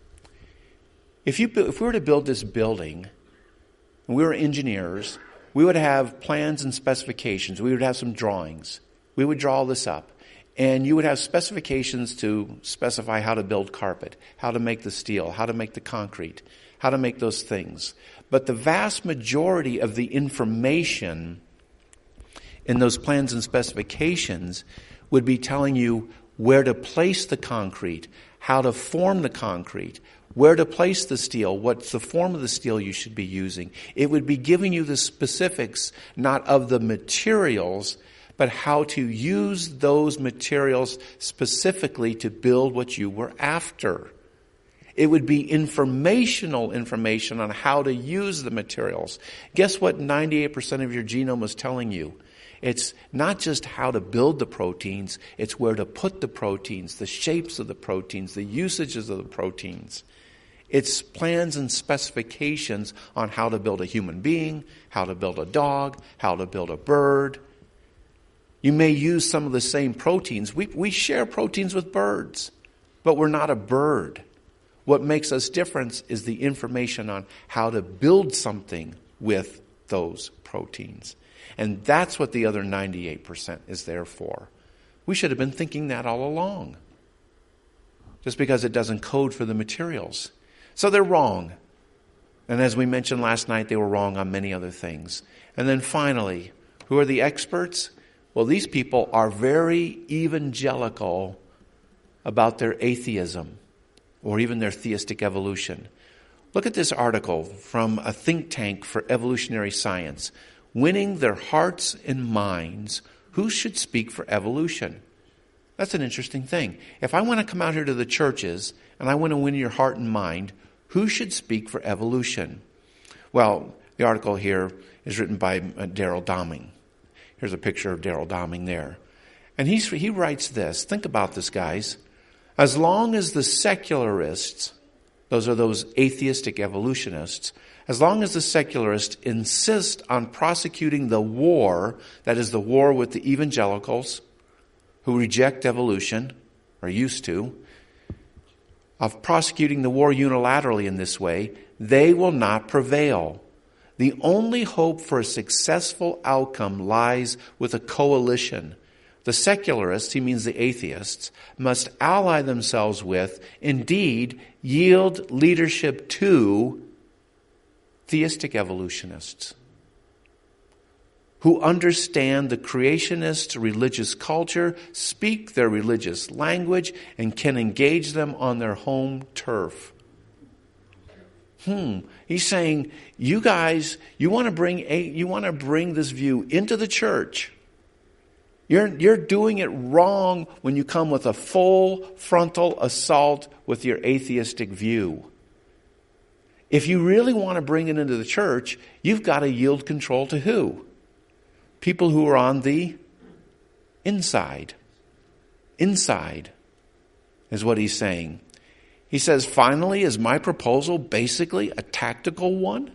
If we were to build this building, and we were engineers, we would have plans and specifications. We would have some drawings. We would draw this up. And you would have specifications to specify how to build carpet, how to make the steel, how to make the concrete, how to make those things. But the vast majority of the information in those plans and specifications would be telling you where to place the concrete, how to form the concrete, where to place the steel, what's the form of the steel you should be using. It would be giving you the specifics, not of the materials, but how to use those materials specifically to build what you were after. It would be information on how to use the materials. Guess what 98% of your genome was telling you? It's not just how to build the proteins, it's where to put the proteins, the shapes of the proteins, the usages of the proteins. It's plans and specifications on how to build a human being, how to build a dog, how to build a bird. You may use some of the same proteins. We share proteins with birds, but we're not a bird. What makes us different is the information on how to build something with those proteins. And that's what the other 98% is there for. We should have been thinking that all along. Just because it doesn't code for the materials. So they're wrong. And as we mentioned last night, they were wrong on many other things. And then finally, who are the experts? Well, these people are very evangelical about their atheism or even their theistic evolution. Look at this article from a think tank for evolutionary science. Winning their hearts and minds, who should speak for evolution? That's an interesting thing. If I want to come out here to the churches and I want to win your heart and mind, who should speak for evolution? Well, the article here is written by Darrell Doming. Here's a picture of Darrell Doming there. And he writes this. Think about this, guys. As long as the secularists, those are those atheistic evolutionists, as long as the secularists insist on prosecuting the war, that is the war with the evangelicals who reject evolution, or used to, of prosecuting the war unilaterally in this way, they will not prevail. The only hope for a successful outcome lies with a coalition. The secularists, he means the atheists, must ally themselves with, indeed, yield leadership to theistic evolutionists who understand the creationist religious culture, speak their religious language, and can engage them on their home turf. He's saying, you guys, you want to bring this view into the church. You're doing it wrong when you come with a full frontal assault with your atheistic view. If you really want to bring it into the church, you've got to yield control to who? People who are on the inside. Inside is what he's saying. He says, finally, is my proposal basically a tactical one?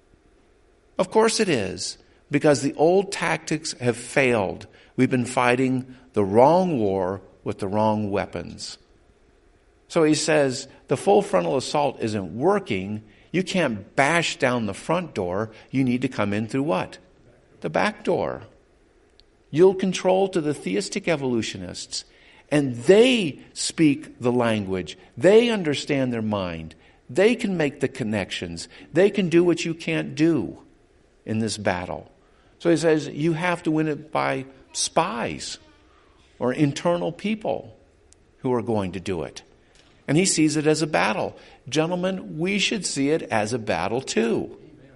Of course it is, because the old tactics have failed. We've been fighting the wrong war with the wrong weapons. So he says, the full frontal assault isn't working. You can't bash down the front door. You need to come in through what? The back door. Yield control to the theistic evolutionists. And they speak the language. They understand their mind. They can make the connections. They can do what you can't do in this battle. So he says, you have to win it by spies or internal people who are going to do it. And he sees it as a battle. Gentlemen, we should see it as a battle too.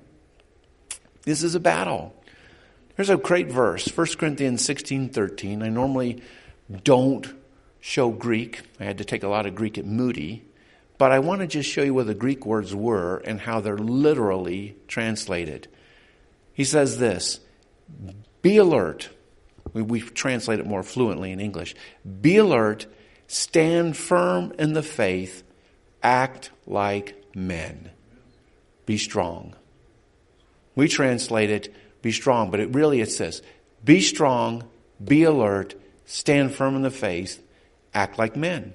This is a battle. Here's a great verse, 1 Corinthians 16:13. I normally don't show Greek. I had to take a lot of Greek at Moody. But I want to just show you what the Greek words were and how they're literally translated. He says this, be alert. We translate it more fluently in English. Be alert, stand firm in the faith, act like men. Be strong. We translate it, be strong, but it's this. Be strong, be alert, stand firm in the faith, act like men.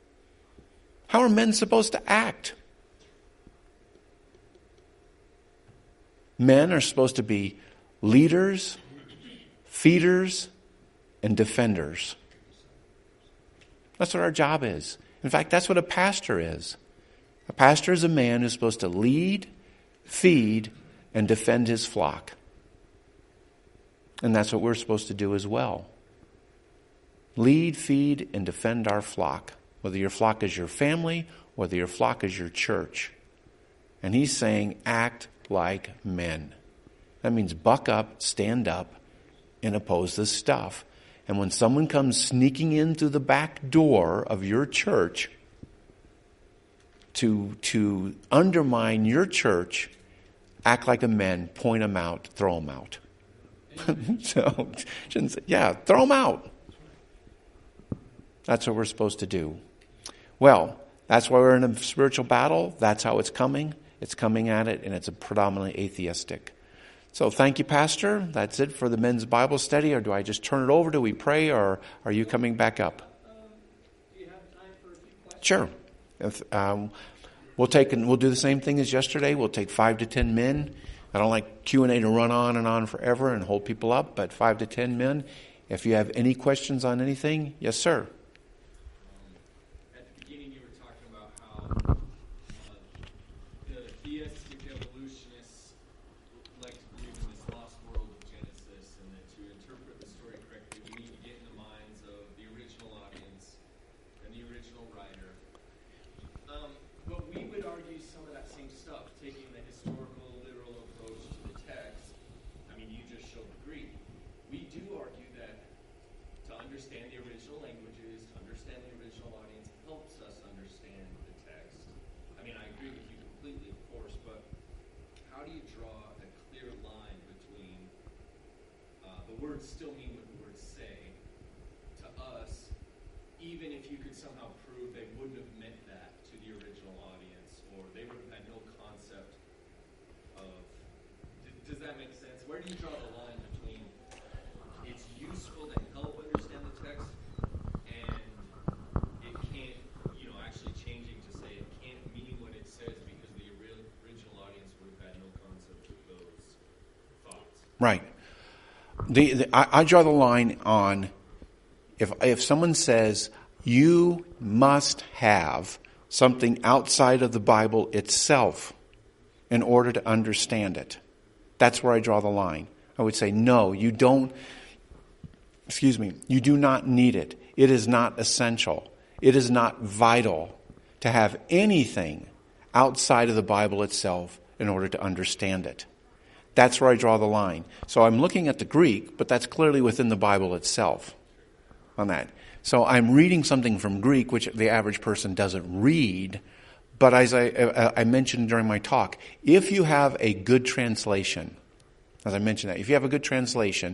How are men supposed to act? Men are supposed to be leaders, feeders, and defenders. That's what our job is. In fact, that's what a pastor is. A pastor is a man who's supposed to lead, feed, and defend his flock. And that's what we're supposed to do as well. Lead, feed, and defend our flock. Whether your flock is your family, whether your flock is your church. And he's saying, act like men. That means buck up, stand up, and oppose this stuff. And when someone comes sneaking in through the back door of your church to undermine your church, act like a man, point them out, throw them out. So, shouldn't say, throw them out. That's what we're supposed to do. Well, that's why we're in a spiritual battle. That's how it's coming. It's coming at it, and it's a predominantly atheistic. So thank you, Pastor. That's it for the men's Bible study. Or do I just turn it over? Do we pray, or are you coming back up? Do you have time for a few questions? Sure. We'll do the same thing as yesterday. We'll take 5 to 10 men. I don't like Q&A to run on and on forever and hold people up, but 5 to 10 men. If you have any questions on anything, yes, sir. At the beginning, you were talking about how the theistic evolutionists like to believe in this lost world of Genesis, and that to interpret the story correctly, we need to get in the minds of the original audience and the original writer. But we would argue some of that same stuff, taking the historical, literal approach to the text. I mean, you just showed the Greek. We do argue that to understand the original languages, do you draw a clear line between the words still mean what the words say to us, even if you could somehow prove they wouldn't have meant that to the original audience, or they would have had no concept of... Does that make sense? Where do you draw the line between it's useful to help understand the text and it can't, actually changing to say it can't mean what it says because the original audience would have had no concept of those thoughts? Right. I draw the line on if someone says you must have something outside of the Bible itself in order to understand it. That's where I draw the line. I would say, no, you don't, you do not need it. It is not essential. It is not vital to have anything outside of the Bible itself in order to understand it. That's where I draw the line. So I'm looking at the Greek, but that's clearly within the Bible itself on that. So I'm reading something from Greek, which the average person doesn't read. But as I mentioned during my talk, if you have a good translation, as I mentioned that, if you have a good translation,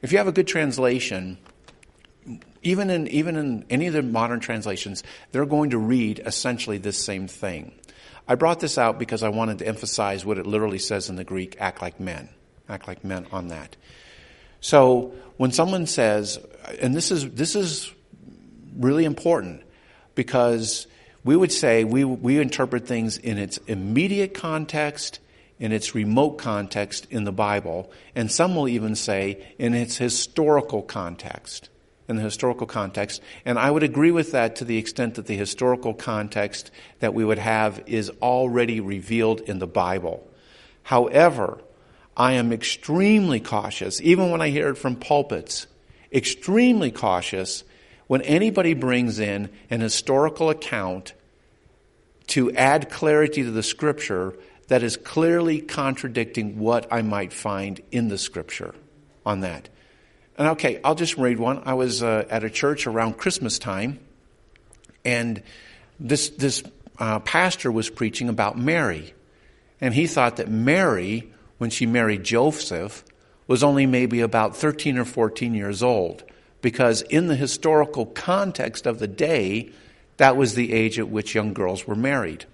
even in any of the modern translations, they're going to read essentially this same thing. I brought this out because I wanted to emphasize what it literally says in the Greek, act like men on that. So when someone says, and this is really important, because we would say we interpret things in its immediate context, in its remote context in the Bible, and some will even say in its historical context. In the historical context. And I would agree with that to the extent that the historical context that we would have is already revealed in the Bible. However, I am extremely cautious, even when I hear it from pulpits, extremely cautious when anybody brings in an historical account to add clarity to the Scripture that is clearly contradicting what I might find in the Scripture on that. And okay, I'll just read one. I was at a church around Christmas time, and this pastor was preaching about Mary. And he thought that Mary, when she married Joseph, was only maybe about 13 or 14 years old, because in the historical context of the day, that was the age at which young girls were married.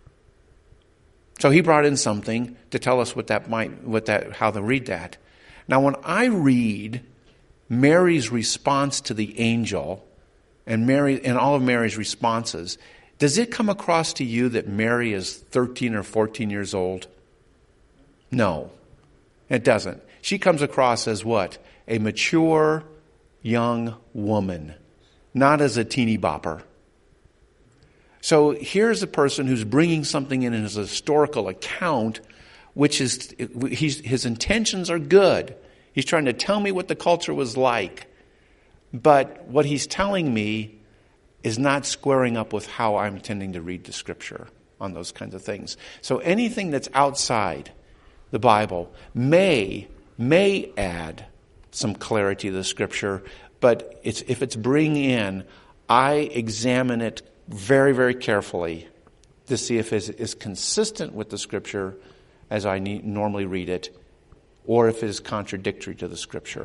So he brought in something to tell us how to read that. Now, when I read Mary's response to the angel and all of Mary's responses, does it come across to you that Mary is 13 or 14 years old? No, it doesn't. She comes across as what? A mature young woman, not as a teeny bopper. So here's a person who's bringing something in his historical account, which is his intentions are good. He's trying to tell me what the culture was like. But what he's telling me is not squaring up with how I'm intending to read the Scripture on those kinds of things. So anything that's outside the Bible may add some clarity to the Scripture, but if it's bringing in, I examine it very, very carefully to see if it is consistent with the Scripture as I normally read it, or if it is contradictory to the Scripture.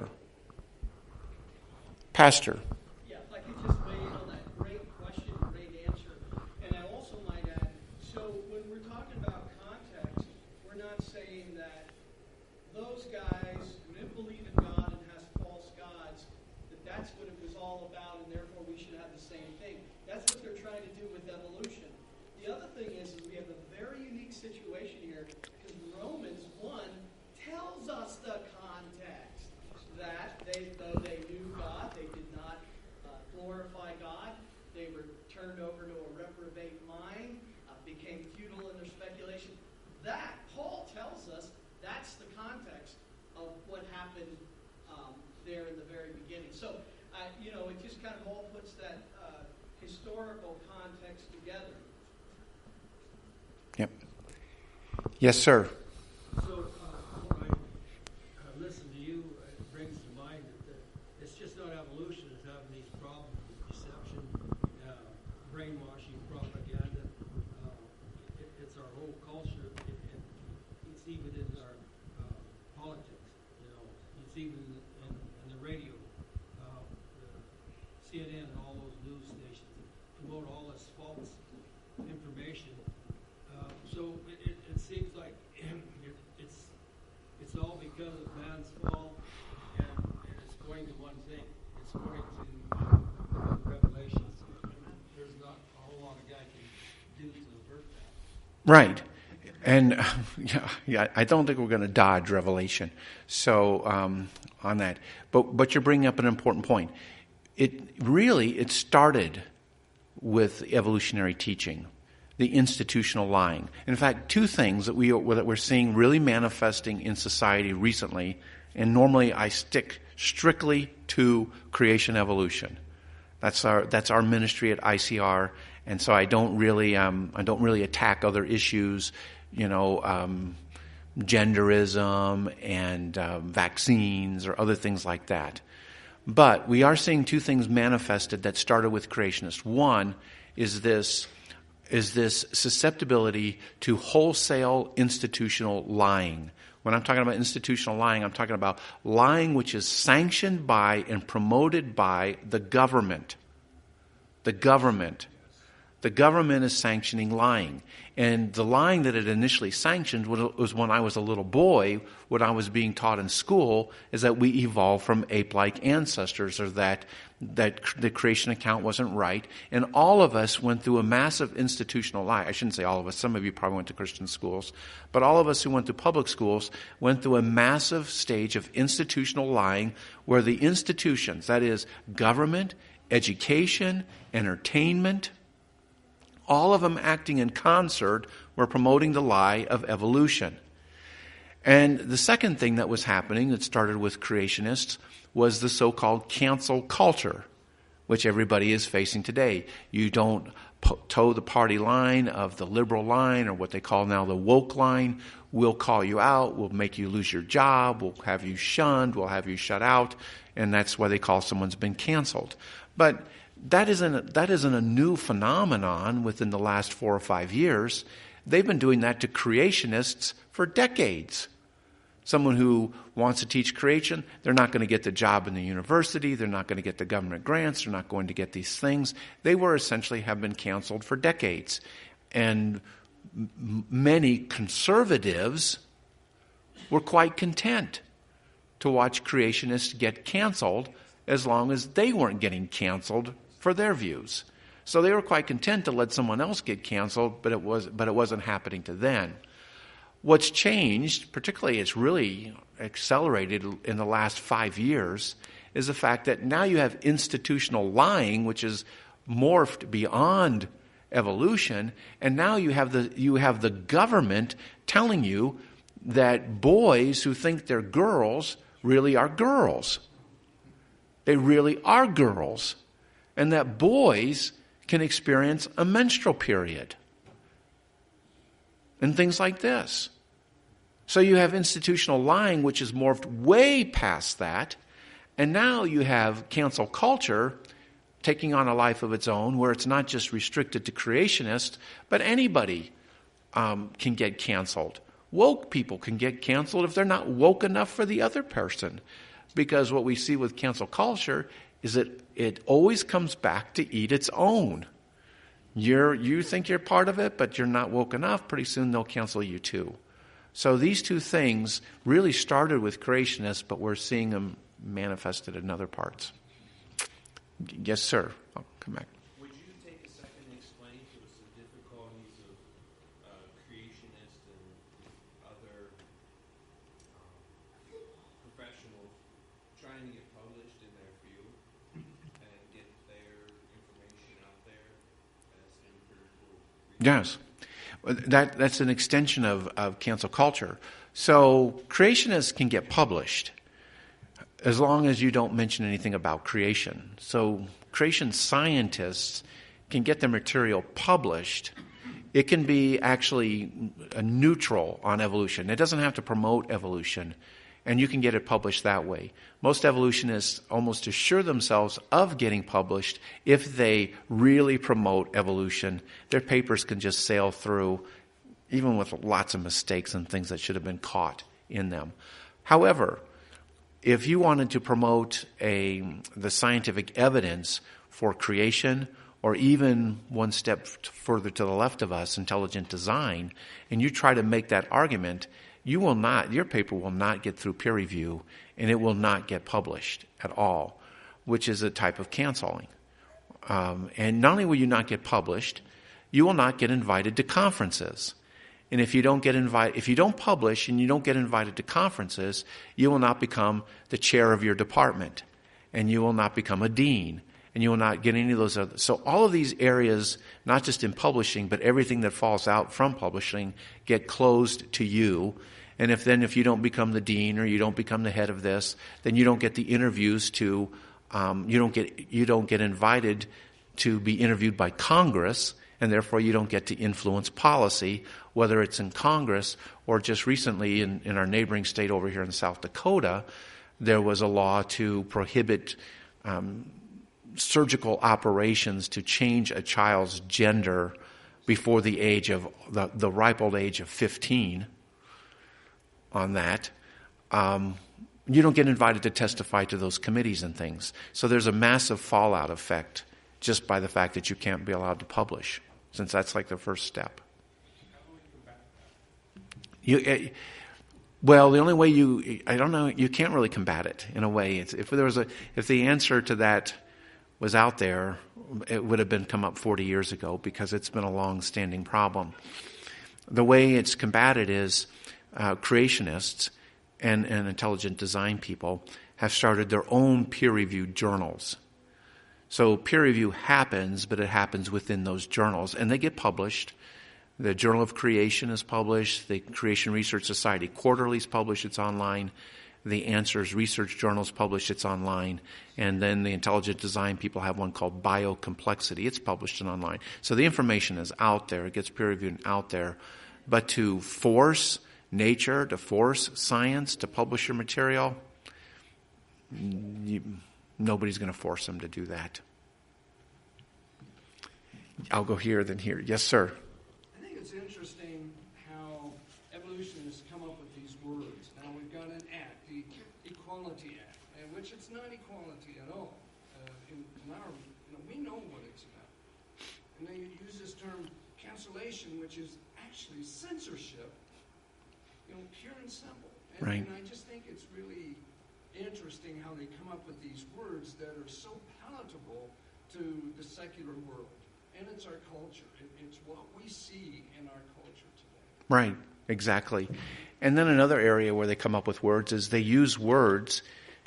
Pastor. Yeah, if I could just weigh in on that. Great question, great answer. And I also might add, so when we're talking about context, we're not saying that those guys who didn't believe in God and has false gods, that's what it was all about, and therefore we should have the same thing. That's what they're trying to do with evolution. The other thing is we have a very unique situation here, because Romans 1 tells us the context, that though they knew God, they did not glorify God. They were turned over to a reprobate mind, became futile in their speculation. That, Paul tells us, that's the context of what happened there in the very beginning. So, it just kind of all puts that historical context together. Yep. Yes, sir. So, when I listen to you, it brings to mind that it's just not evolution, it's having these problems with deception, brainwashing, propaganda. It's our whole culture. It's even in even in the radio, the CNN and all those news stations promote all this false information. So it seems like it's all because of man's fall, and it's going to one thing. It's going to Revelations. There's not a whole lot a guy can do to avert that. Right. And yeah, I don't think we're going to dodge Revelation. So on that, but you're bringing up an important point. It started with evolutionary teaching, the institutional lying. In fact, two things that we're seeing really manifesting in society recently, and normally I stick strictly to creation evolution. That's our ministry at ICR, and so I don't really attack other issues, genderism and vaccines or other things like that. But we are seeing two things manifested that started with creationists. One is this susceptibility to wholesale institutional lying. When I'm talking about institutional lying, I'm talking about lying which is sanctioned by and promoted by the government. The government. The government is sanctioning lying. And the lying that it initially sanctioned was when I was a little boy, what I was being taught in school is that we evolved from ape-like ancestors, or that the creation account wasn't right. And all of us went through a massive institutional lie. I shouldn't say all of us. Some of you probably went to Christian schools. But all of us who went to public schools went through a massive stage of institutional lying where the institutions, that is government, education, entertainment, all of them acting in concert, were promoting the lie of evolution. And the second thing that was happening that started with creationists was the so-called cancel culture, which everybody is facing today. You don't toe the party line of the liberal line, or what they call now the woke line. We'll call you out, we'll make you lose your job, we'll have you shunned, we'll have you shut out, and that's why they call someone's been canceled. But that isn't a new phenomenon within the last 4 or 5 years. They've been doing that to creationists for decades. Someone who wants to teach creation, they're not going to get the job in the university, they're not going to get the government grants, they're not going to get these things. They have been canceled for decades. And many conservatives were quite content to watch creationists get canceled as long as they weren't getting canceled for their views. So they were quite content to let someone else get canceled, but it wasn't happening to them. What's changed, particularly it's really accelerated in the last 5 years, is the fact that now you have institutional lying, which is morphed beyond evolution, and now you have the government telling you that boys who think they're girls really are girls. They really are girls. And that boys can experience a menstrual period. And things like this. So you have institutional lying, which has morphed way past that. And now you have cancel culture taking on a life of its own, where it's not just restricted to creationists, but anybody can get canceled. Woke people can get canceled if they're not woke enough for the other person. Because what we see with cancel culture is that it always comes back to eat its own. You think you're part of it, but you're not woke enough. Pretty soon they'll cancel you too. So these two things really started with creationists, but we're seeing them manifested in other parts. Yes, sir. I'll come back. Would you take a second and explain to us the difficulties of creationists and other professionals trying to get published in their field and get their information out there as empirical? Yes. That's an extension of cancel culture. So creationists can get published as long as you don't mention anything about creation. So creation scientists can get their material published. It can be actually a neutral on evolution. It doesn't have to promote evolution, and you can get it published that way. Most evolutionists almost assure themselves of getting published if they really promote evolution. Their papers can just sail through, even with lots of mistakes and things that should have been caught in them. However, if you wanted to promote the scientific evidence for creation, or even one step further to the left of us, intelligent design, and you try to make that argument, your paper will not get through peer review, and it will not get published at all, which is a type of canceling. And not only will you not get published, you will not get invited to conferences. And if you don't publish and you don't get invited to conferences, you will not become the chair of your department, and you will not become a dean, and you will not get any of those other. So all of these areas, not just in publishing, but everything that falls out from publishing, get closed to you. And if you don't become the dean or you don't become the head of this, then you don't get the interviews to. You don't get invited to be interviewed by Congress, and therefore you don't get to influence policy, whether it's in Congress or just recently in our neighboring state over here in South Dakota, there was a law to prohibit surgical operations to change a child's gender before the age of the ripe old age of 15 on that. You don't get invited to testify to those committees and things. So there's a massive fallout effect just by the fact that you can't be allowed to publish, since that's like the first step. Well, the only way you can't really combat it in a way. If the answer to that was out there, it would have been come up 40 years ago, because it's been a long-standing problem. The way it's combated is creationists and intelligent design people have started their own peer-reviewed journals. So peer review happens, but it happens within those journals, and they get published. The Journal of Creation is published. The Creation Research Society Quarterly is published. It's online. The Answers Research Journal is published. It's online. And then the intelligent design people have one called Biocomplexity. It's published and online. So the information is out there. It gets peer-reviewed and out there. But to force nature, to force science to publish your material, nobody's going to force them to do that. I'll go here, then here. Yes, sir. I think it's interesting how evolutionists come up with these words. Now we've got an act, the Equality Act, which it's not equality at all. We know what it's about. And they use this term cancellation, which is actually censorship, pure and simple. Right. And I just think it's really interesting how they come up with these words that are so palatable to the secular world. And it's our culture. It's what we see in our culture today. Right, exactly. And then another area where they come up with words is they use words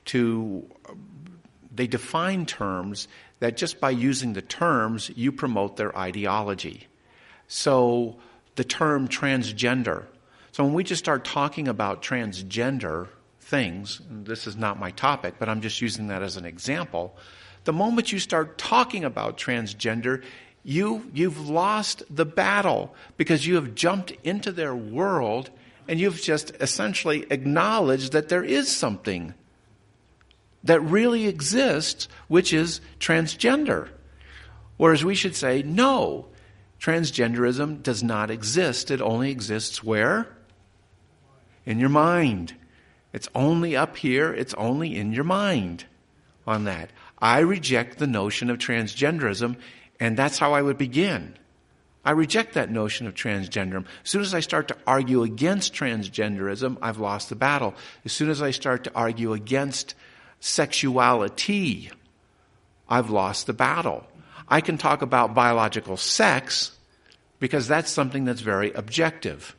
they define terms that just by using the terms, you promote their ideology. So the term transgender. So when we just start talking about transgender things, and this is not my topic, but I'm just using that as an example, the moment you start talking about transgender, you've lost the battle, because you have jumped into their world and you've just essentially acknowledged that there is something that really exists, which is transgender. Whereas we should say, no, transgenderism does not exist. It only exists where? In your mind. It's only up here. It's only in your mind on that. I reject the notion of transgenderism, and that's how I would begin. I reject that notion of transgenderism. As soon as I start to argue against transgenderism, I've lost the battle. As soon as I start to argue against sexuality, I've lost the battle. I can talk about biological sex because that's something that's very objective.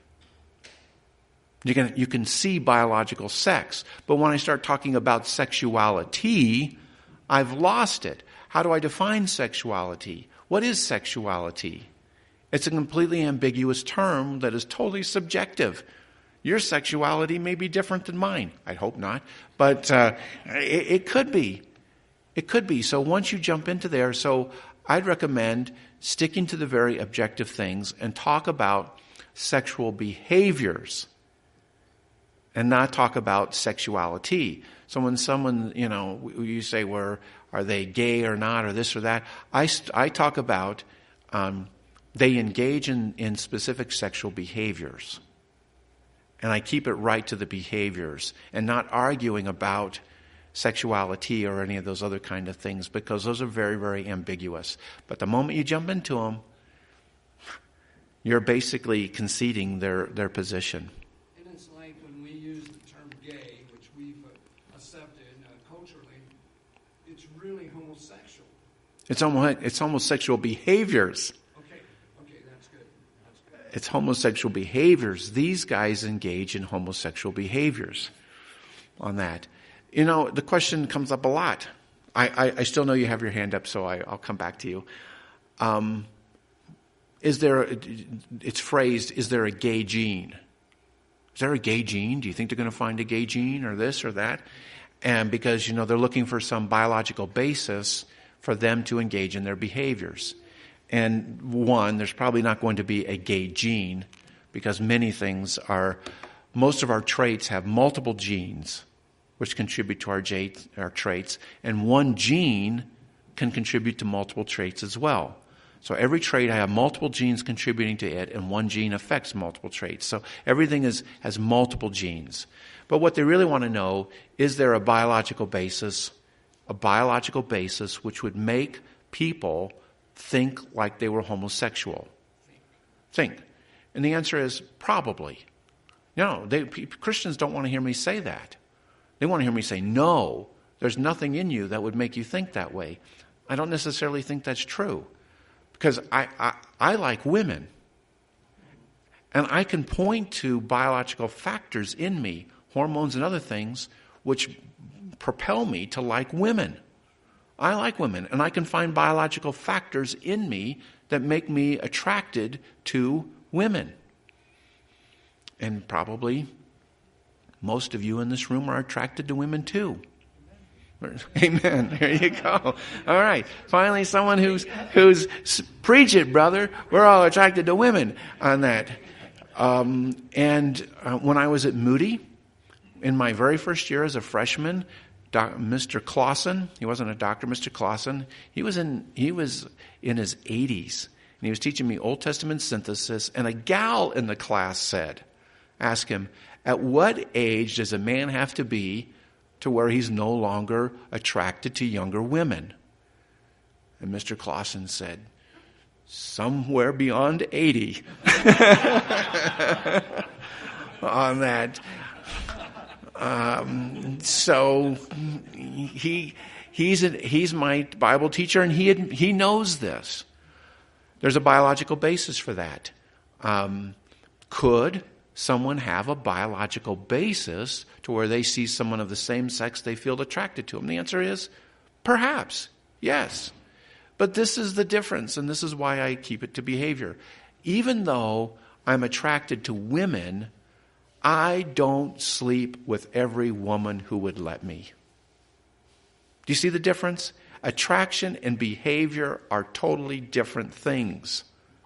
You can see biological sex, but when I start talking about sexuality, I've lost it. How do I define sexuality? What is sexuality? It's a completely ambiguous term that is totally subjective. Your sexuality may be different than mine. I hope not, but it could be. It could be. So once you jump into there, so I'd recommend sticking to the very objective things and talk about sexual behaviors and not talk about sexuality. So when someone, you say, well, are they gay or not, or this or that, I talk about they engage in specific sexual behaviors. And I keep it right to the behaviors and not arguing about sexuality or any of those other kind of things, because those are very, very ambiguous. But the moment you jump into them, you're basically conceding their position. And it's like when we use the term gay, which we've accepted culturally, it's really homosexual. It's homosexual behaviors. Okay, that's good. It's homosexual behaviors. These guys engage in homosexual behaviors on that. You know, the question comes up a lot. I still know you have your hand up, so I'll come back to you. It's phrased, is there a gay gene? Is there a gay gene? Do you think they're going to find a gay gene or this or that? And because, you know, they're looking for some biological basis for them to engage in their behaviors. And one, there's probably not going to be a gay gene, because most of our traits have multiple genes which contribute to our traits, and one gene can contribute to multiple traits as well. So every trait, I have multiple genes contributing to it, and one gene affects multiple traits. So everything has multiple genes. But what they really want to know, is there a biological basis which would make people think like they were homosexual? Think. And the answer is probably. No, Christians don't want to hear me say that. They want to hear me say, no, there's nothing in you that would make you think that way. I don't necessarily think that's true. Because I like women. And I can point to biological factors in me, hormones and other things, which propel me to like women. I like women, and I can find biological factors in me that make me attracted to women. And probably most of you in this room are attracted to women too. Amen. There you go. All right. Finally, someone who's preach it, brother. We're all attracted to women on that. When I was at Moody, in my very first year as a freshman, Mr. Clausen, he wasn't a doctor, Mr. Clausen, he was in his 80s, and he was teaching me Old Testament synthesis, and a gal in the class asked him, at what age does a man have to be to where he's no longer attracted to younger women? And Mr. Clausen said, somewhere beyond 80 on that. So he's my Bible teacher, and he knows this. There's a biological basis for that. Could someone have a biological basis to where they see someone of the same sex, they feel attracted to them? The answer is perhaps, yes. But this is the difference, and this is why I keep it to behavior. Even though I'm attracted to women, I don't sleep with every woman who would let me. Do you see the difference? Attraction and behavior are totally different things.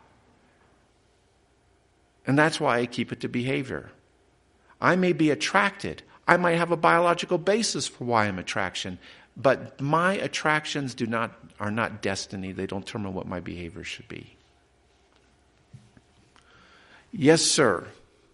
And that's why I keep it to behavior. I may be attracted. I might have a biological basis for why I'm attraction, but my attractions are not destiny. They don't determine what my behavior should be. Yes, sir.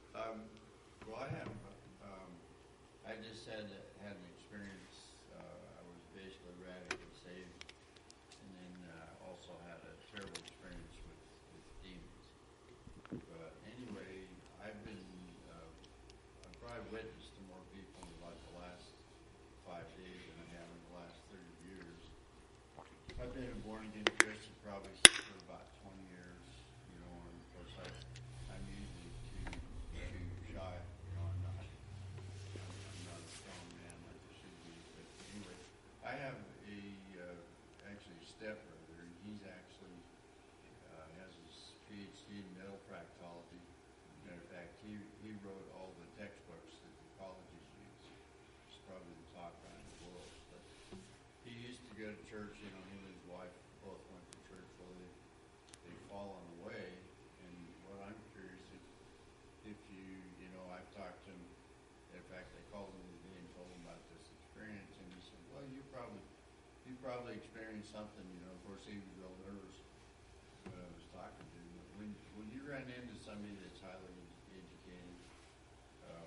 I just had an experience. I was basically radically saved, and then also had a terrible experience with demons. But anyway, I've probably witnessed to more people in like the last 5 days than I have in the last 30 years. I've been a born again Christian probably for about 20 years, and of course I'm usually too shy. I'm not a strong man like I should be. But anyway, I have actually a stepbrother, and he's actually has his PhD in metal fractology. Matter of fact, he wrote all the textbooks that the colleges use. It's probably the top guy in the world. But he used to go to church. Him and his wife both went to church. Well, they've fallen away. And what I'm curious if I've talked to him. In fact, I called him today and told him about this experience, and he said, "Well, you probably experienced something." Of course, he was real nervous when I was talking to him. When you run into somebody that's highly educated,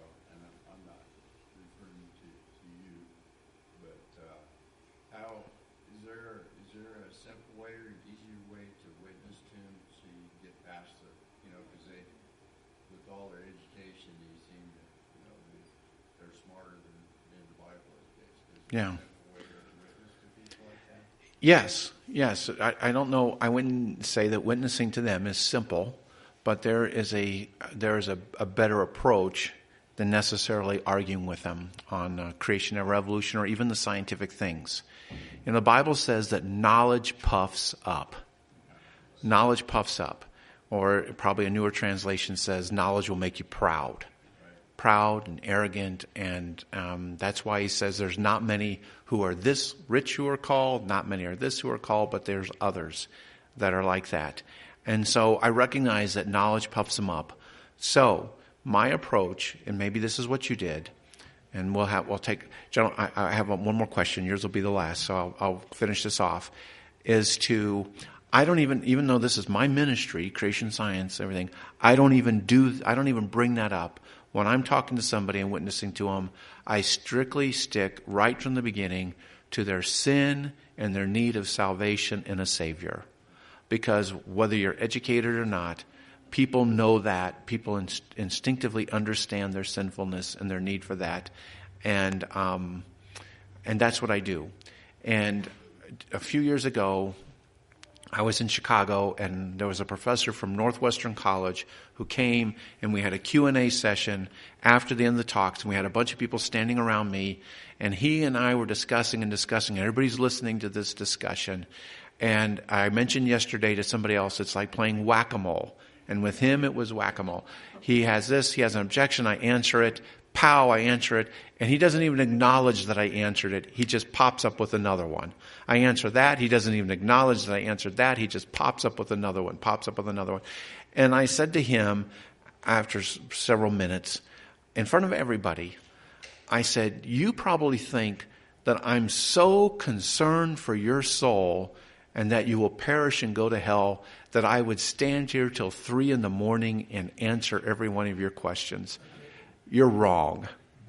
with all their education, they seem to, they're smarter than the Bible is. Yeah. Way to witness to people like that. Yes. I don't know. I wouldn't say that witnessing to them is simple, but there is a better approach than necessarily arguing with them on creation and revolution or even the scientific things. The Bible says that knowledge puffs up. Knowledge puffs up. Or probably a newer translation says knowledge will make you proud. Proud and arrogant, and that's why he says there's not many who are this rich who are called, not many are this who are called, but there's others that are like that. And so I recognize that knowledge puffs them up. So my approach, and maybe this is what you did, and we'll take, John, I have one more question. Yours will be the last, so I'll finish this off. Is to, I don't even though this is my ministry, creation science, everything, I don't even bring that up. When I'm talking to somebody and witnessing to them, I strictly stick right from the beginning to their sin and their need of salvation and a Savior. Because whether you're educated or not, people know that. People instinctively understand their sinfulness and their need for that. And that's what I do. And a few years ago, I was in Chicago, and there was a professor from Northwestern College who came, and we had a Q&A session after the end of the talks, and we had a bunch of people standing around me, and he and I were discussing. Everybody's listening to this discussion. And I mentioned yesterday to somebody else, it's like playing whack-a-mole. And with him, it was whack-a-mole. He has this, he has an objection, I answer it. Pow, I answer it, and he doesn't even acknowledge that I answered it. He just pops up with another one. I answer that, he doesn't even acknowledge that I answered that. He just pops up with another one. And I said to him, after several minutes, in front of everybody, I said, you probably think that I'm so concerned for your soul and that you will perish and go to hell that I would stand here till 3 a.m. and answer every one of your questions. You're wrong.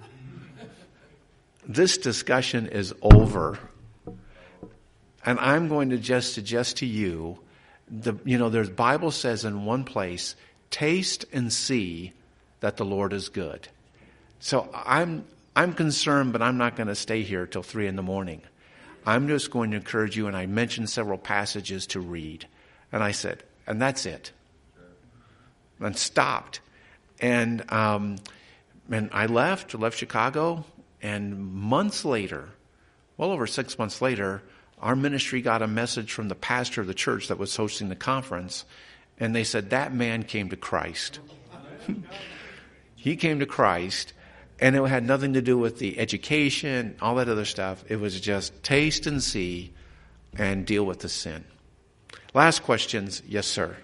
This discussion is over. And I'm going to just suggest to you, the Bible says in one place, taste and see that the Lord is good. So I'm concerned, but I'm not going to stay here till 3 a.m. I'm just going to encourage you, and I mentioned several passages to read. And I said, and that's it. And stopped. And I left Chicago, and months later, well over 6 months later, our ministry got a message from the pastor of the church that was hosting the conference, and they said, that man came to Christ. He came to Christ, and it had nothing to do with the education, all that other stuff. It was just taste and see and deal with the sin. Last questions. Yes, sir.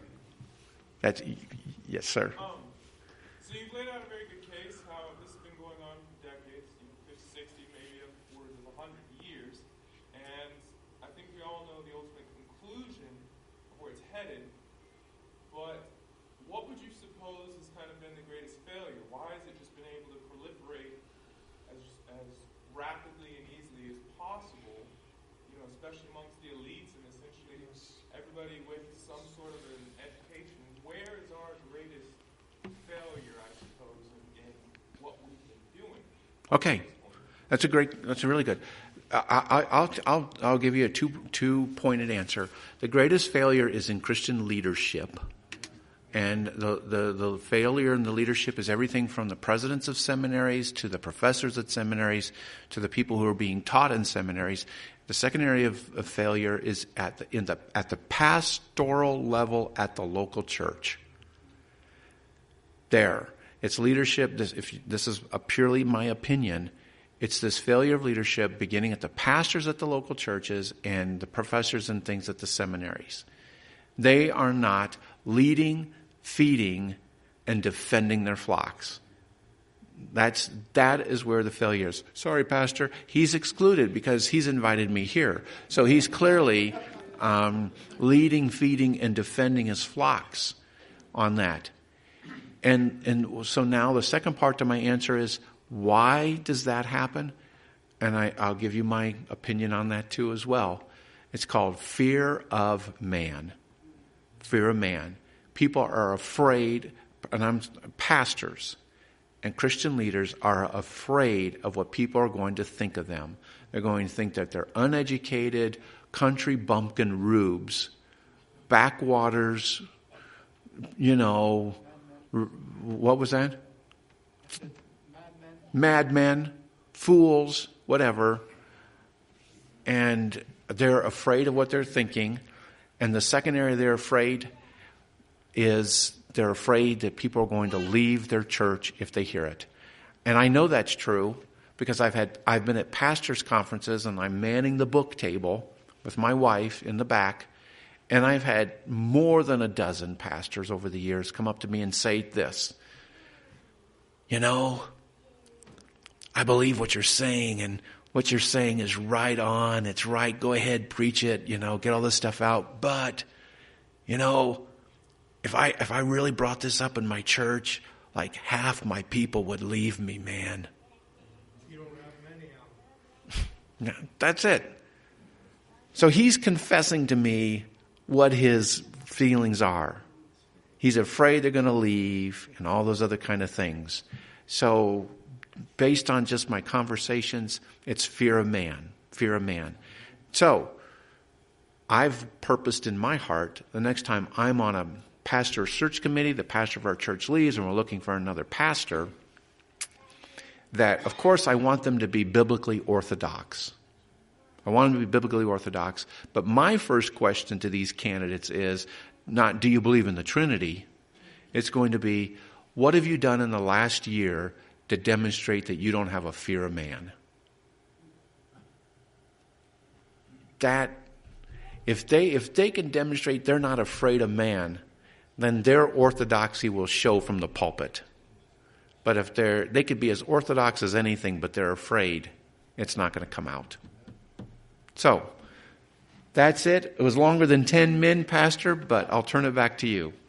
Yes, sir. So you've laid out a very good case how this has been going on for decades, 50, 60, maybe upwards of 100 years. And I think we all know the ultimate conclusion of where it's headed. But what would you suppose has kind of been the greatest failure? Why has it just been able to proliferate as rapidly and easily as possible, especially amongst the elites and essentially everybody with some sort of an education? Where is our greatest failure, I suppose, in what we've been doing? Okay, that's a really good. I'll give you a two-pointed answer. The greatest failure is in Christian leadership. And the failure in the leadership is everything from the presidents of seminaries to the professors at seminaries to the people who are being taught in seminaries. The second area of failure is at the pastoral level at the local church. There, it's leadership. This is purely my opinion. It's this failure of leadership beginning at the pastors at the local churches and the professors and things at the seminaries. They are not leading, feeding, and defending their flocks. That is where the failure is. Sorry, Pastor, he's excluded because he's invited me here. So he's clearly leading, feeding, and defending his flocks on that. And so now the second part to my answer is, why does that happen? And I'll give you my opinion on that too as well. It's called fear of man. Fear of man. People are afraid, pastors and Christian leaders are afraid of what people are going to think of them. They're going to think that they're uneducated, country bumpkin rubes, backwaters, what was that? Madmen, fools, whatever. And they're afraid of what they're thinking. And the second area they're afraid is they're afraid that people are going to leave their church if they hear it. And I know that's true because I've been at pastors' conferences and I'm manning the book table with my wife in the back. And I've had more than a dozen pastors over the years come up to me and say this. I believe what you're saying, and what you're saying is right on. It's right. Go ahead, preach it, get all this stuff out. But, if I really brought this up in my church, like half my people would leave me, man. You don't have many of them. That's it. So he's confessing to me what his feelings are. He's afraid they're going to leave and all those other kind of things. So based on just my conversations, it's fear of man. Fear of man. So I've purposed in my heart, the next time I'm on a pastor search committee, the pastor of our church leaves, and we're looking for another pastor, that, of course, I want them to be biblically orthodox. I want them to be biblically orthodox. But my first question to these candidates is not, do you believe in the Trinity? It's going to be, what have you done in the last year to demonstrate that you don't have a fear of man? That, if they can demonstrate they're not afraid of man, then their orthodoxy will show from the pulpit. But if they could be as orthodox as anything, but they're afraid, it's not going to come out. So, that's it. It was longer than 10 men, Pastor, but I'll turn it back to you.